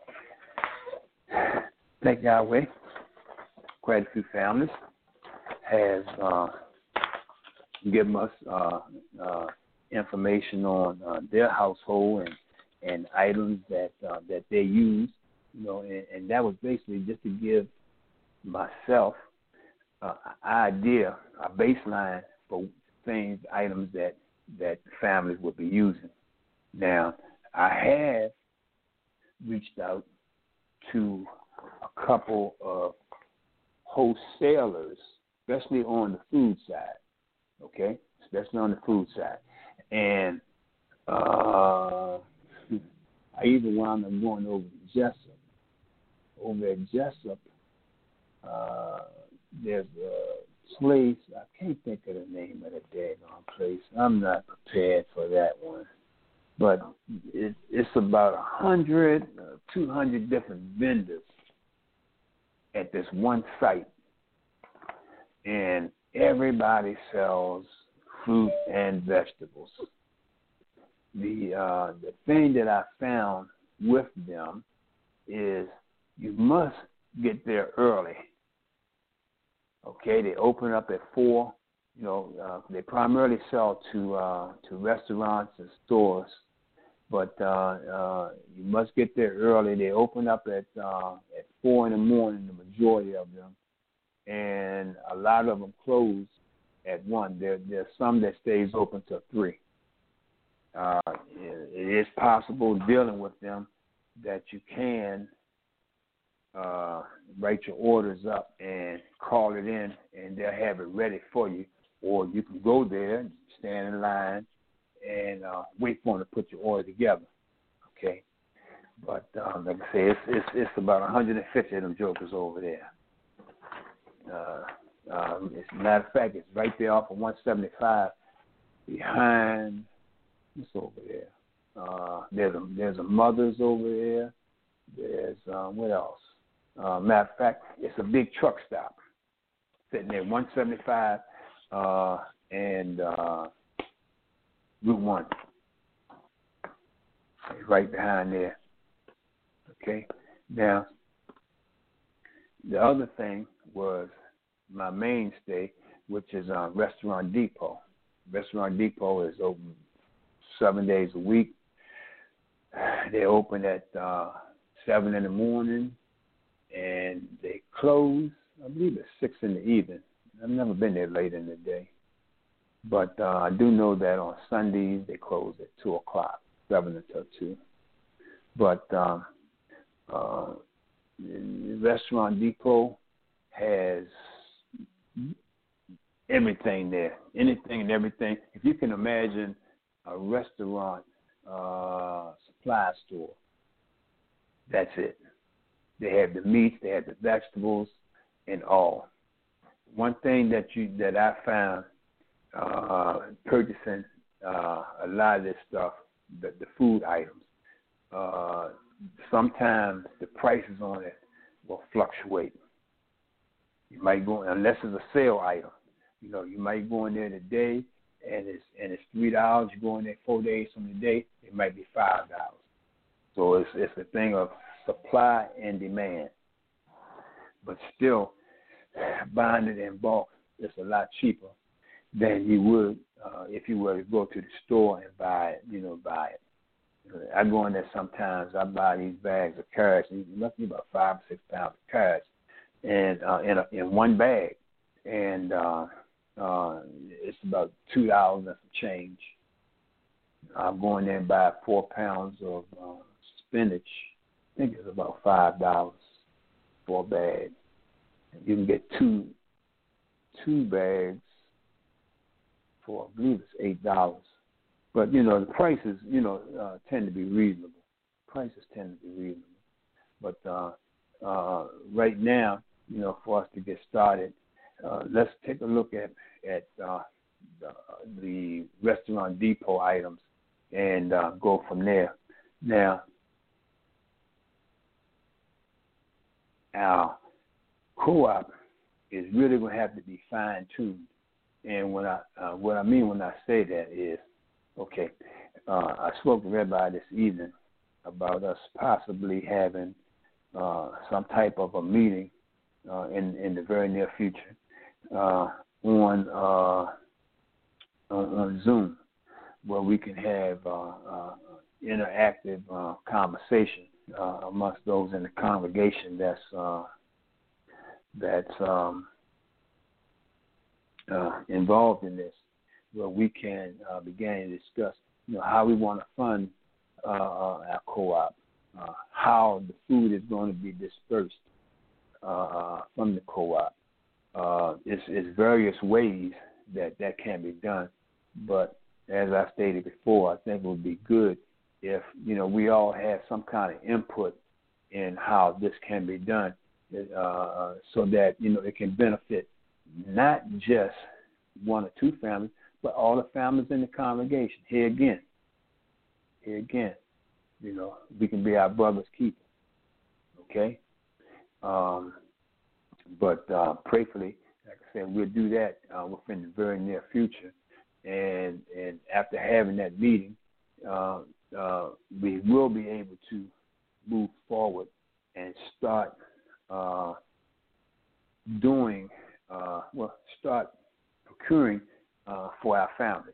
thank Yahweh. Quite a few families have uh, given us uh, uh, information on uh, their household and, and items that uh, that they use, you know, and, and that was basically just to give myself uh, an idea, a baseline for things, items that that families would be using. Now, I have reached out to a couple of wholesalers, especially on the food side, okay, especially on the food side. And uh, I even wound up going over to Jessup. Over at Jessup, uh, there's a place, I can't think of the name of the daggone place. I'm not prepared for that one. But it, it's about one hundred, two hundred different vendors at this one site. And everybody sells fruit and vegetables. The uh, the thing that I found with them is you must get there early. Okay, they open up at four. You know, uh, they primarily sell to uh, to restaurants and stores, but uh, uh, you must get there early. They open up at uh, at four in the morning, the majority of them, and a lot of them close at one. There, there's some that stays open till three. Uh, it, it is possible dealing with them that you can uh, write your orders up and call it in, and they'll have it ready for you. Or you can go there, stand in line, and uh, wait for them to put your order together. Okay, but um, like I say, it's it's, it's about one hundred fifty of them jokers over there. Uh, uh, as a matter of fact, it's right there off of one seventy-five behind. What's over there? Uh, there's a there's a Mother's over there. There's um, what else? Uh, matter of fact, it's a big truck stop sitting there, one seventy-five uh, and uh, Route One, right behind there. Okay. Now, the other thing was my mainstay, which is uh, Restaurant Depot. Restaurant Depot is open seven days a week. They open at uh, seven in the morning, and they close, I believe it's six in the evening. I've never been there late in the day. But uh, I do know that on Sundays they close at two o'clock, seven until two. But um, uh, the Restaurant Depot has everything there, anything and everything. If you can imagine a restaurant uh, supply store, that's it. They have the meats, they have the vegetables, and all. One thing that you that I found uh, purchasing uh, a lot of this stuff, the, the food items, uh, sometimes the prices on it will fluctuate. You might go, unless it's a sale item, you know, you might go in there today and it's and it's three dollars. You go in there four days from the day, it might be five dollars. So it's it's a thing of supply and demand. But still, buying it in bulk is a lot cheaper than you would uh, if you were to go to the store and buy it. You know, buy it. I go in there sometimes. I buy these bags of carrots. It must be about five or six pounds of carrots, and uh, in a, in one bag, and uh, uh, it's about two dollars and some change. I'm going there and buy four pounds of uh, spinach. I think it's about five dollars for a bag. You can get two two bags for, I believe it's eight dollars. But you know the prices, you know, uh, tend to be reasonable. Prices tend to be reasonable. But uh, uh, right now, you know, for us to get started, uh, let's take a look at at uh, the, the Restaurant Depot items and uh, go from there. Now, our co-op is really going to have to be fine-tuned. And when I, uh, what I mean when I say that is, okay, uh, I spoke to Rabbi this evening about us possibly having uh, some type of a meeting uh, in in the very near future uh, on, uh, on on Zoom, where we can have uh, uh, interactive uh, conversation uh, amongst those in the congregation that's uh, that's um, uh, involved in this, where we can uh, begin to discuss, you know, how we want to fund uh, our co-op, uh, how the food is going to be dispersed uh, from the co-op. Uh, it's, it's various ways that that can be done, but as I stated before, I think it would be good if, you know, we all have some kind of input in how this can be done, uh, so that, you know, it can benefit not just one or two families, but all the families in the congregation. Here again, here again, you know, we can be our brother's keeper, okay? Um, but uh, prayerfully, like I said, we'll do that uh, within the very near future. And and after having that meeting, uh, uh, we will be able to move forward and start uh, doing, uh, well, start procuring uh, for our families.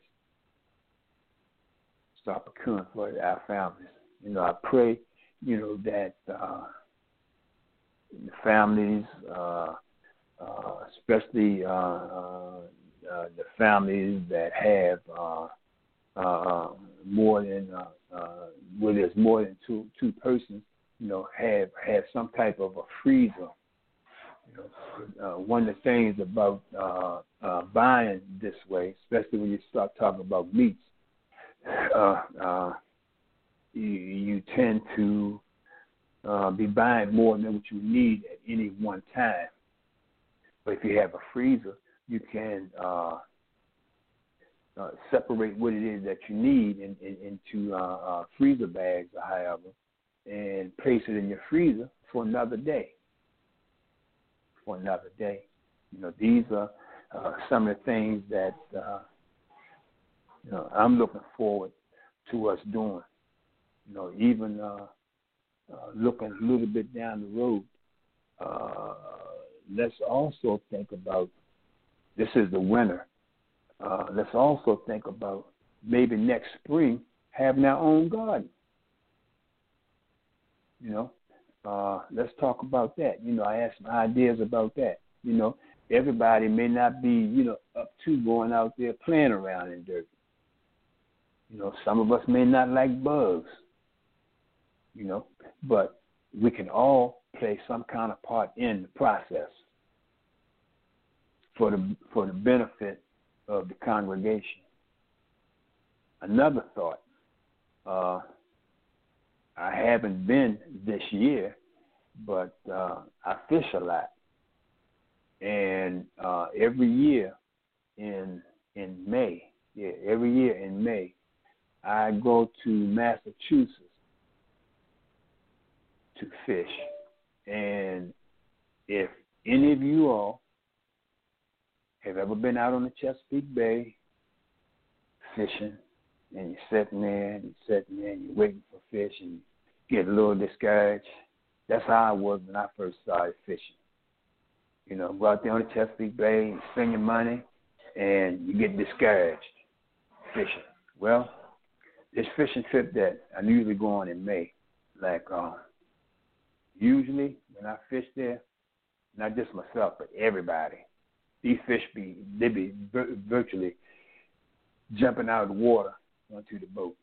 Start procuring for our families. You know, I pray, you know, that uh, the families, uh, uh, especially uh, uh, uh, the families that have uh, uh, more than, uh, uh, where there's more than two two persons, you know, have have some type of a freezer. You know, uh, one of the things about uh, uh, buying this way, especially when you start talking about meats, uh, uh, you, you tend to uh, be buying more than what you need at any one time. But if you have a freezer, you can uh, uh, separate what it is that you need in, in, into uh, uh, freezer bags or however, and place it in your freezer for another day. For another day. You know, these are uh, some of the things that uh, you know, I'm looking forward to us doing. You know, even uh, uh, looking a little bit down the road, uh, let's also think about, this is the winter, uh, let's also think about maybe next spring having our own garden. You know, uh, let's talk about that. You know, I have some ideas about that. You know, everybody may not be, you know, up to going out there playing around in dirt. You know, some of us may not like bugs, you know, but we can all play some kind of part in the process for the for the benefit of the congregation. Another thought, uh, I haven't been this year, but uh, I fish a lot, and uh, every year in in May, yeah, every year in May, I go to Massachusetts to fish. And if any of you all have ever been out on the Chesapeake Bay fishing, and you're sitting there, and you're sitting there, and you're waiting for fish, and you get a little discouraged, that's how I was when I first started fishing. You know, go out there on the Chesapeake Bay, and spend your money, and you get discouraged fishing. Well, this fishing trip that I usually go on in May, like uh, usually when I fish there, not just myself, but everybody, these fish be, they be vir- virtually jumping out of the water onto the boat.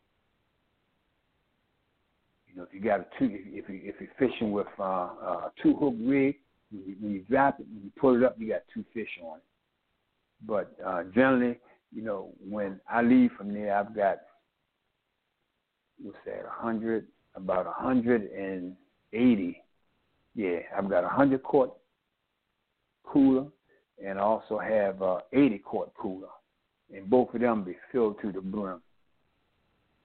You know, if you got a two, if you if you're fishing with uh, a two hook rig, when you, when you drop it, when you pull it up, you got two fish on it. But uh, generally, you know, when I leave from there, I've got, what's that, a hundred, about a hundred and eighty. Yeah, I've got a hundred quart cooler, and I also have a eighty quart cooler, and both of them be filled to the brim.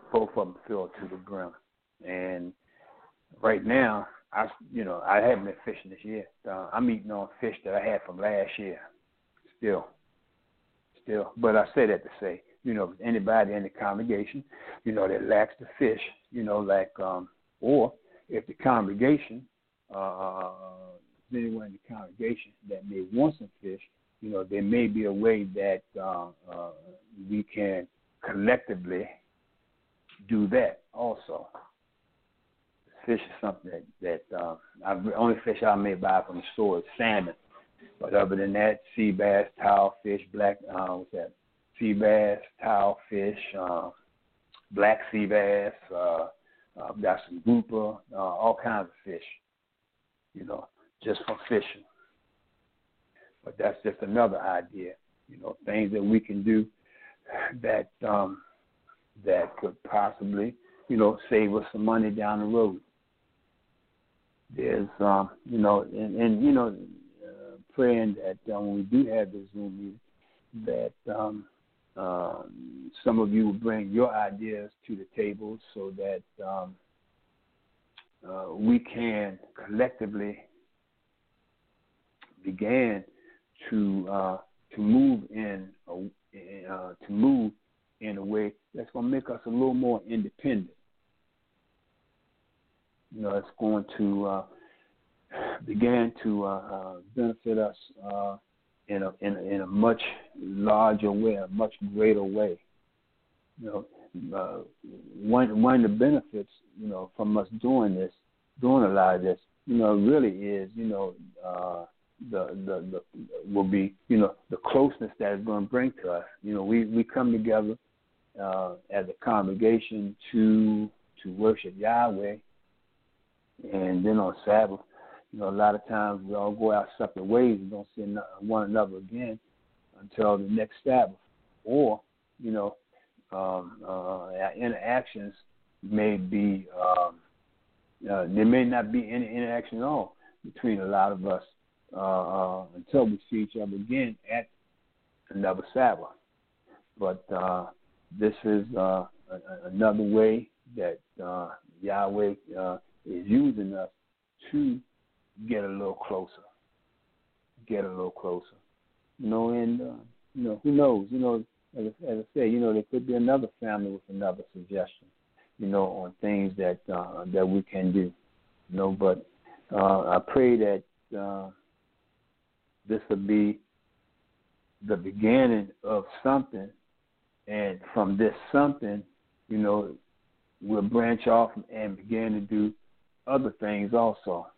both of them filled to the brim. And right now, I you know I haven't been fishing this year. Uh, I'm eating on fish that I had from last year, still, still. But I say that to say, you know, if anybody in the congregation, you know, that lacks the fish, you know, like, um, or if the congregation, uh, anyone in the congregation that may want some fish, you know, there may be a way that uh, uh, we can collectively do that also. Fish is something that, that uh, I, the only fish I may buy from the store is salmon. But other than that, sea bass, tile fish, black, uh, what's that? Sea bass, tile fish, uh, black sea bass, uh, uh, got some grouper, uh, all kinds of fish, you know, just for fishing. But that's just another idea, you know, things that we can do that um, that could possibly, you know, save us some money down the road. There's, um, you know, and, and you know, uh, praying that uh, when we do have the Zoom meeting, that um, uh, some of you will bring your ideas to the table so that um, uh, we can collectively begin to uh, to move in a, uh, to move in a way that's going to make us a little more independent. You know, it's going to uh, begin to uh, uh, benefit us uh, in a in a, in a much larger way, a much greater way. You know, uh, one one of the benefits, you know, from us doing this, doing a lot of this, you know, really is, you know, uh, the, the the will be, you know, the closeness that it's going to bring to us. You know, we, we come together uh, as a congregation to to worship Yahweh. And then on Sabbath, you know, a lot of times we all go our separate ways and don't see one another again until the next Sabbath. Or, you know, um, uh, our interactions may be, um, uh, there may not be any interaction at all between a lot of us uh, uh, until we see each other again at another Sabbath. But uh, this is uh, a, another way that uh, Yahweh uh, is using us to get a little closer, get a little closer. You know, and, uh, you know, who knows? You know, as, as I say, you know, there could be another family with another suggestion, you know, on things that uh, that we can do. You know, but uh, I pray that uh, this will be the beginning of something, and from this something, you know, we'll branch off and begin to do other things also.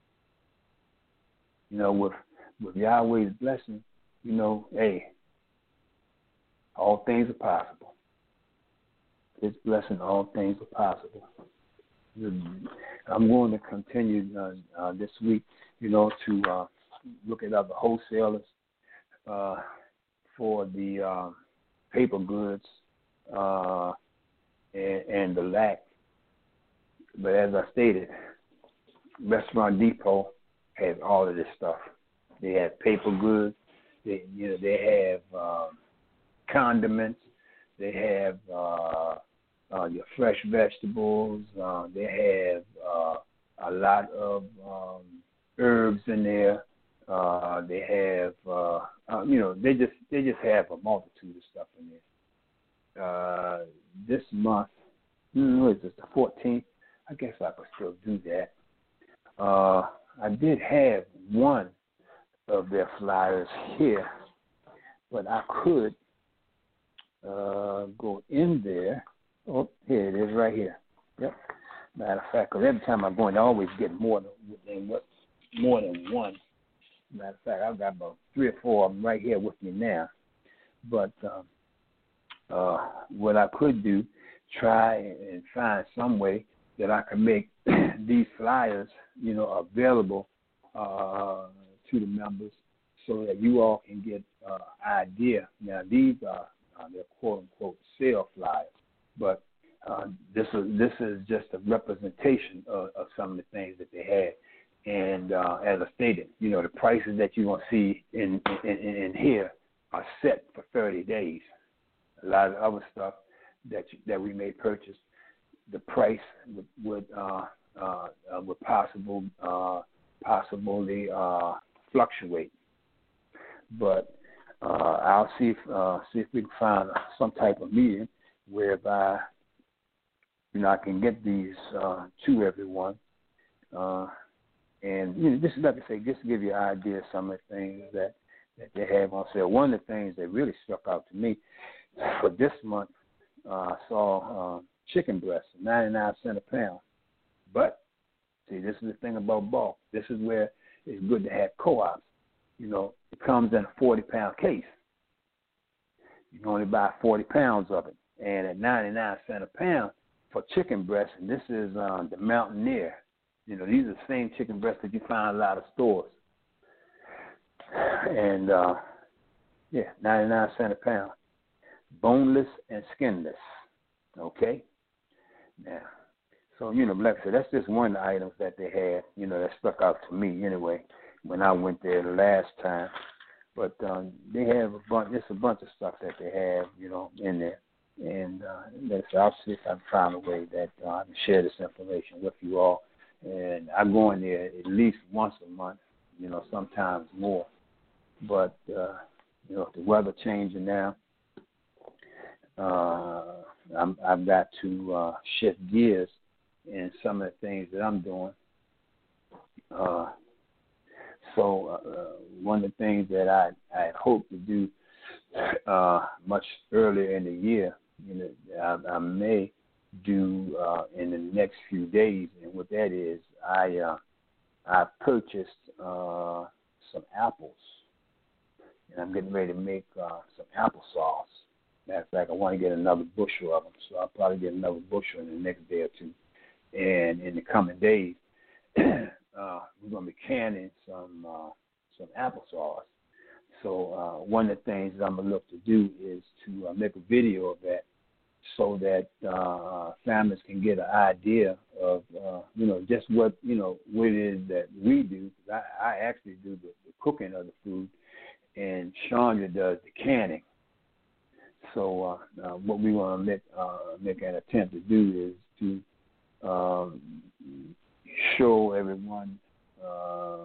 You know, with with Yahweh's blessing, you know, hey, all things are possible. His blessing, all things are possible. I'm going to continue uh, uh, this week, you know, to uh, look at other wholesalers uh, for the uh, paper goods uh, and, and the lack. But as I stated, Restaurant Depot has all of this stuff. They have paper goods. They, you know, they have um, condiments. They have uh, uh, your fresh vegetables. Uh, they have uh, a lot of um, herbs in there. Uh, they have, uh, uh, you know, they just they just have a multitude of stuff in there. Uh, this month, what is this, the fourteenth? I guess I could still do that. Uh, I did have one of their flyers here, but I could uh, go in there. Oh, here it is right here. Yep. Matter of fact, because every time I go in, I always get more than, what, more than one. Matter of fact, I've got about three or four of them right here with me now. But um, uh, what I could do, try and find some way that I can make these flyers, you know, available uh, to the members so that you all can get an uh, idea. Now, these are uh, they're quote-unquote sale flyers, but uh, this is this is just a representation of, of some of the things that they had. And uh, as I stated, you know, the prices that you're going to see in, in, in, in here are set for thirty days. A lot of other stuff that you, that we may purchase, the price would would, uh, uh, uh, would possible uh, possibly uh, fluctuate. But uh, I'll see if uh, see if we can find some type of medium whereby you know I can get these uh, to everyone. Uh, and you know, just like I say, just to give you an idea of some of the things that, that they have on sale. One of the things that really struck out to me for this month, uh, I saw uh, chicken breast, ninety-nine cents a pound. But see, this is the thing about bulk. This is where it's good to have co-ops. You know, it comes in a forty-pound case. You can only buy forty pounds of it, and at ninety-nine cents a pound for chicken breast. And this is um, the Mountaineer. You know, these are the same chicken breasts that you find in a lot of stores. And, uh, yeah, ninety-nine cents a pound. Boneless and skinless. Okay? Now, so, you know, like I said, that's just one of the items that they had, you know, that stuck out to me anyway when I went there the last time. But um, they have a bunch, there's a bunch of stuff that they have, you know, in there. And uh, let's, I'll see if I can find a way that uh, I can share this information with you all. And I go in there at least once a month, you know, sometimes more. But, uh, you know, the weather changing now, uh, I'm, I've got to uh, shift gears in some of the things that I'm doing. Uh, so uh, one of the things that I, I hope to do uh, much earlier in the year, you know, I, I may do uh, in the next few days, and what that is, I uh, I purchased uh, some apples, and I'm getting ready to make uh, some applesauce. Matter of fact, I want to get another bushel of them, so I'll probably get another bushel in the next day or two. And in the coming days, uh, we're going to be canning some uh, some applesauce. So uh, one of the things I'm going to look to do is to uh, make a video of that, so that uh, families can get an idea of, uh, you know, just what, you know, what it is that we do. I, I actually do the, the cooking of the food, and Chandra does the canning. So uh, uh, what we want to make, uh, make an attempt to do is to um, show everyone uh,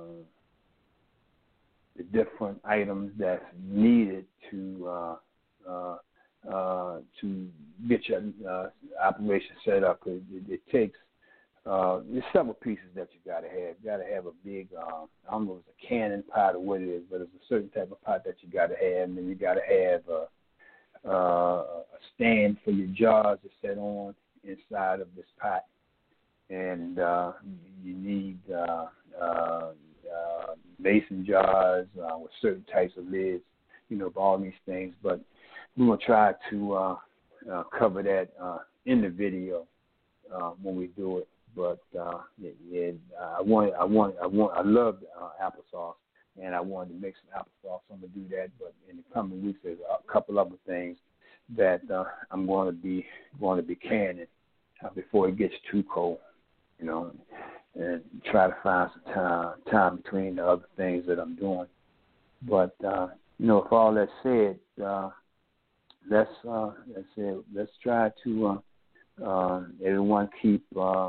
the different items that's needed to uh, uh, Uh, to get your uh, operation set up. It, it, it takes uh, there's several pieces that you got to have. You got to have a big, uh, I don't know if it's a cannon pot or what it is, but it's a certain type of pot that you got to have, and then you got to have a, uh, a stand for your jars to set on inside of this pot, and uh, you need uh, uh, uh, mason jars uh, with certain types of lids, you know, for all these things, but we're going to try to uh, uh, cover that uh, in the video uh, when we do it. But uh, yeah, yeah, I want, I want, I want, I love uh, applesauce, and I wanted to make some applesauce. So I'm going to do that. But in the coming weeks, there's a couple other things that uh, I'm going to be going to be canning uh, before it gets too cold, you know, and try to find some time time between the other things that I'm doing. But uh, you know, for all that said. Uh, Let's uh, let's say, let's try to uh, uh, everyone keep uh,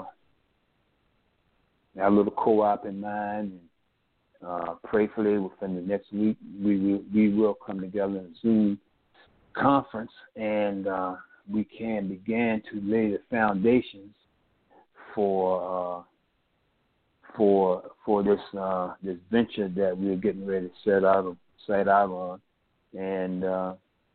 our little co-op in mind, and uh, prayerfully within the next week we will we will come together in a Zoom conference, and uh, we can begin to lay the foundations for uh, for for this uh, this venture that we're getting ready to set out set out on, and. Uh,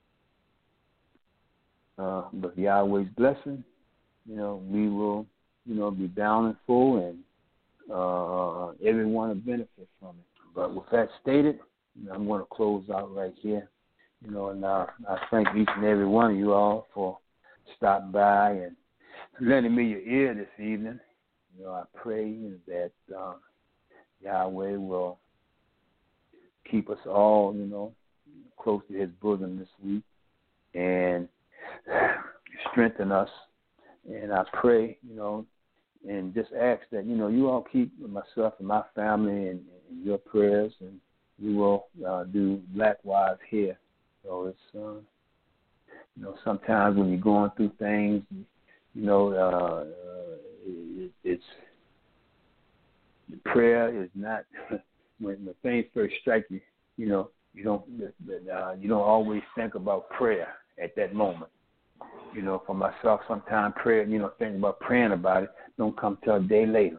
Uh, but Yahweh's blessing, you know, we will, you know, be down and full, and uh, everyone will benefit from it. But with that stated, you know, I'm going to close out right here, you know, and uh, I thank each and every one of you all for stopping by and lending me your ear this evening. You know, I pray that uh, Yahweh will keep us all, you know, close to his bosom this week, and strengthen us. And I pray, you know, and just ask that, you know, you all keep myself and my family in, in your prayers, and we will uh, do likewise here. So it's uh, You know, sometimes when you're going through things, you know, uh, uh, it, it's prayer is not when, when things first strike you. You know, you don't uh, you don't always think about prayer at that moment. You know, for myself, sometimes prayer, you know, thinking about praying about it don't come till a day later.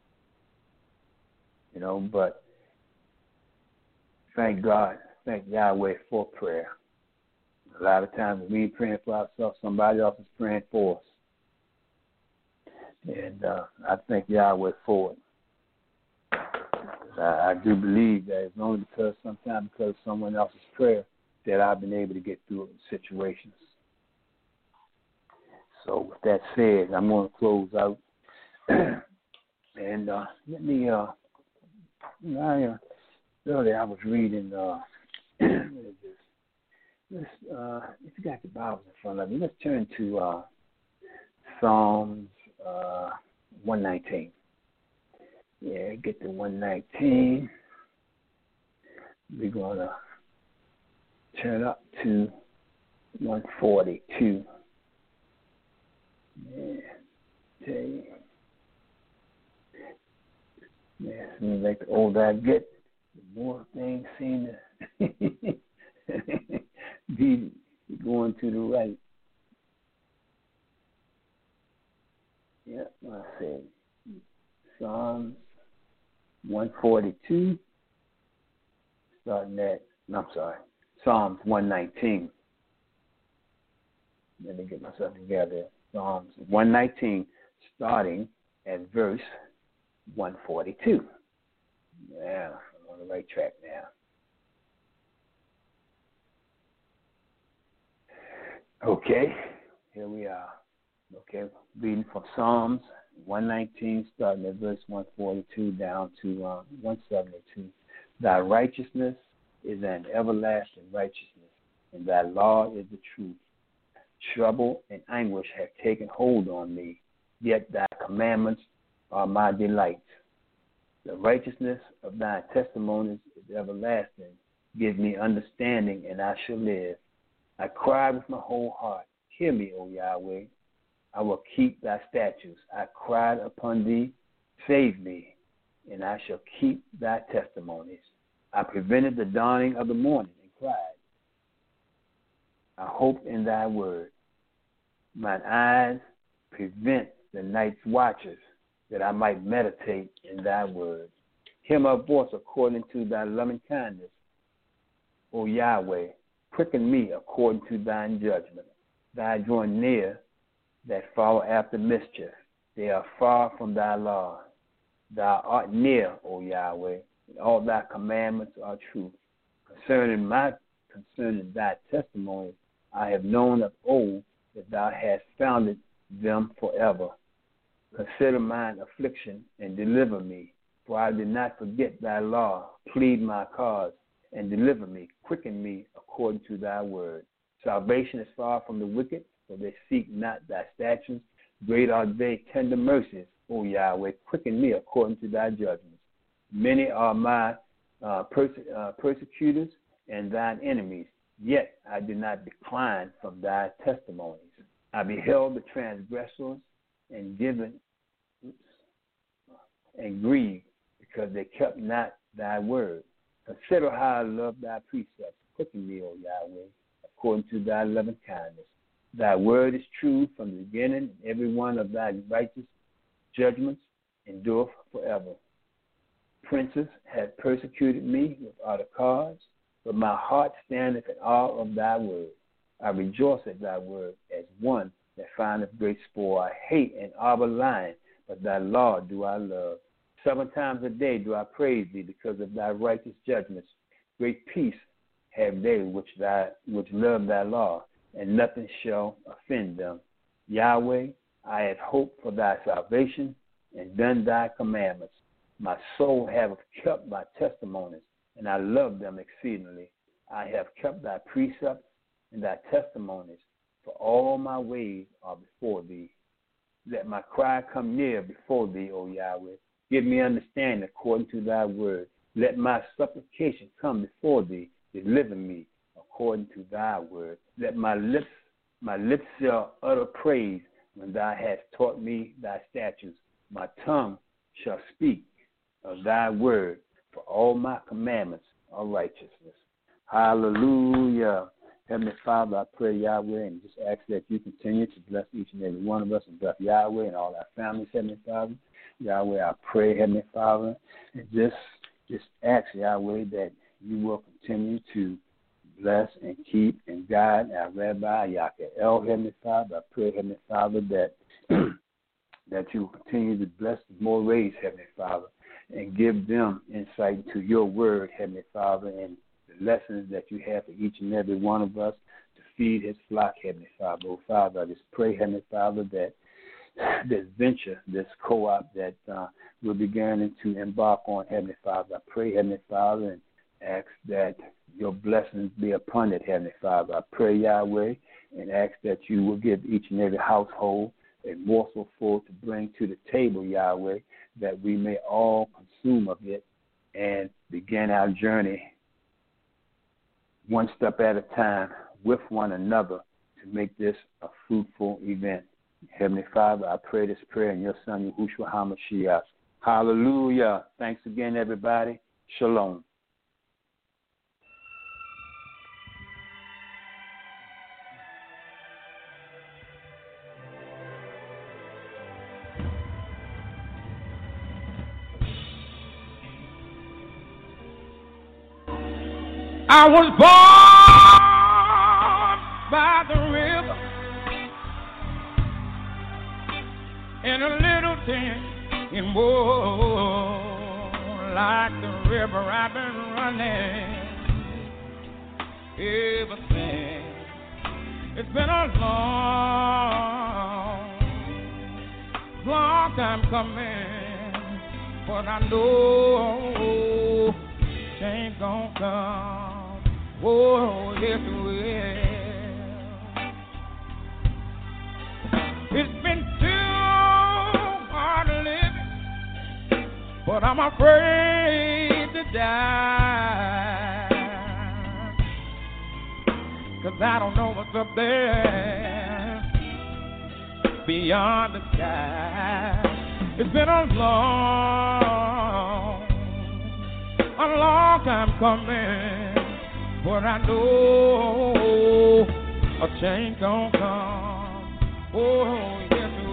You know, but thank God, thank Yahweh for prayer. A lot of times we ain't praying for ourselves, somebody else is praying for us. And uh, I thank Yahweh for it. I, I do believe that it's only because sometimes because of someone else's prayer that I've been able to get through situations. So with that said, I'm going to close out. and uh, let me, uh, you know, I, uh, earlier I was reading, uh, what is this? Let's, uh, if you got your Bibles in front of you, let's turn to uh, Psalms uh, one nineteen. Yeah, get to one nineteen. We're going to turn up to one forty-two. Yeah, tell you. Yeah, it seems like the older I get, the more things seem to be going to the right. Yeah, I said Psalms one forty-two, starting at, I'm sorry, Psalms one nineteen. Let me get myself together. Psalms one nineteen, starting at verse one forty-two. Yeah, I'm on the right track now. Okay, here we are. Okay, reading from Psalms one nineteen, starting at verse one forty-two down to uh, one seventy-two. Thy righteousness is an everlasting righteousness, and thy law is the truth. Trouble and anguish have taken hold on me, yet thy commandments are my delight. The righteousness of thy testimonies is everlasting. Give me understanding, and I shall live. I cried with my whole heart. Hear me, O Yahweh. I will keep thy statutes. I cried upon thee. Save me, and I shall keep thy testimonies. I prevented the dawning of the morning and cried. I hope in thy word. Mine eyes prevent the night's watches, that I might meditate in thy word. Hear my voice according to thy loving kindness. O Yahweh, quicken me according to thine judgment. Thy drawing near that follow after mischief. They are far from thy law. Thou art near, O Yahweh, and all thy commandments are true. Concerning my concerning thy testimony, I have known of old that thou hast founded them forever. Consider mine affliction and deliver me, for I did not forget thy law. Plead my cause and deliver me. Quicken me according to thy word. Salvation is far from the wicked, for they seek not thy statutes. Great are they tender mercies, O Yahweh. Quicken me according to thy judgments. Many are my uh, perse- uh, persecutors and thine enemies, yet I did not decline from thy testimonies. I beheld the transgressors and given oops, and grieved, because they kept not thy word. Consider how I love thy precepts. Quicken me, O Yahweh, according to thy loving kindness. Thy word is true from the beginning, and every one of thy righteous judgments endureth forever. Princes have persecuted me without a cause, but my heart standeth in awe of thy word. I rejoice at thy word as one that findeth great spoil. I hate and abhor lying, but thy law do I love. Seven times a day do I praise thee because of thy righteous judgments. Great peace have they which thy which love thy law, and nothing shall offend them. Yahweh, I had hoped for thy salvation and done thy commandments. My soul hath kept thy testimonies, and I love them exceedingly. I have kept thy precepts and thy testimonies, for all my ways are before thee. Let my cry come near before thee, O Yahweh. Give me understanding according to thy word. Let my supplication come before thee. Deliver me according to thy word. Let my lips My lips shall utter praise when thou hast taught me thy statutes. My tongue shall speak of thy word, for all my commandments are righteousness. Hallelujah. Heavenly Father, I pray, Yahweh, and just ask that you continue to bless each and every one of us and bless Yahweh and all our families, Heavenly Father. Yahweh, I pray, Heavenly Father, and just, just ask, Yahweh, that you will continue to bless and keep and guide our Rabbi Yakael, Heavenly Father. I pray, Heavenly Father, that that you will continue to bless the Morays, Heavenly Father, and give them insight into your word, Heavenly Father, and the lessons that you have for each and every one of us to feed his flock, Heavenly Father. Oh, Father, I just pray, Heavenly Father, that this venture, this co-op that uh, we're beginning to embark on, Heavenly Father, I pray, Heavenly Father, and ask that your blessings be upon it, Heavenly Father. I pray, Yahweh, and ask that you will give each and every household a morsel full to bring to the table, Yahweh, that we may all consume of it and begin our journey one step at a time with one another to make this a fruitful event. Heavenly Father, I pray this prayer in your Son, Yahushua HaMashiach. Hallelujah. Thanks again, everybody. Shalom. I was born by the river in a little tent in Woe. Like the river I've been running ever since. It's been a long, long time coming, but I know change gon' come. Oh, yes, it will. It's been too hard living, but I'm afraid to die, 'cause I don't know what's up there beyond the sky. It's been a long, a long time coming, but I know a change gon' come. Oh, yes it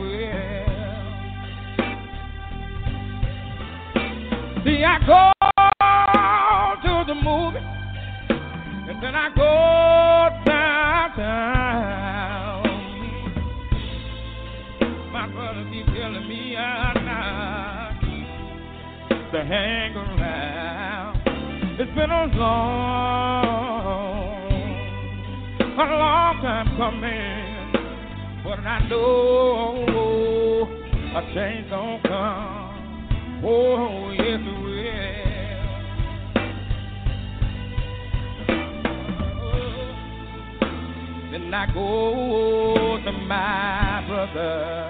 will. See, I go to the movie, and then I go downtown. My brother keep telling me I'm not to hang around. It's been a long, a long time coming, but I know a change gon' come. Oh, yes it will. Then I go to my brother.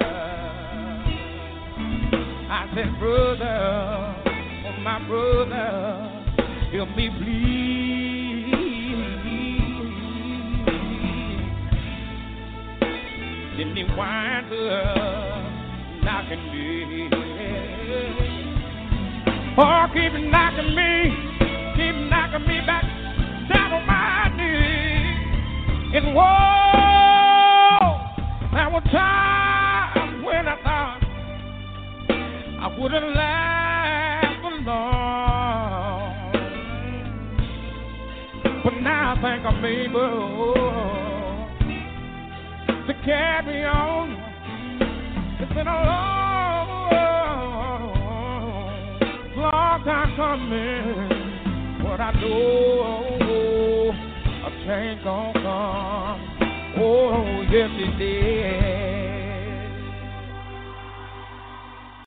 I said, brother, oh my brother, help me bleed. Then he winds up knocking me. Oh, keep knocking me, keep knocking me back down on my knees. And whoa, there were times when I thought I wouldn't last for long. But now I think I'm able to carry on. It's been a long, long time coming, but I know a change gon' come. Oh, yes it did.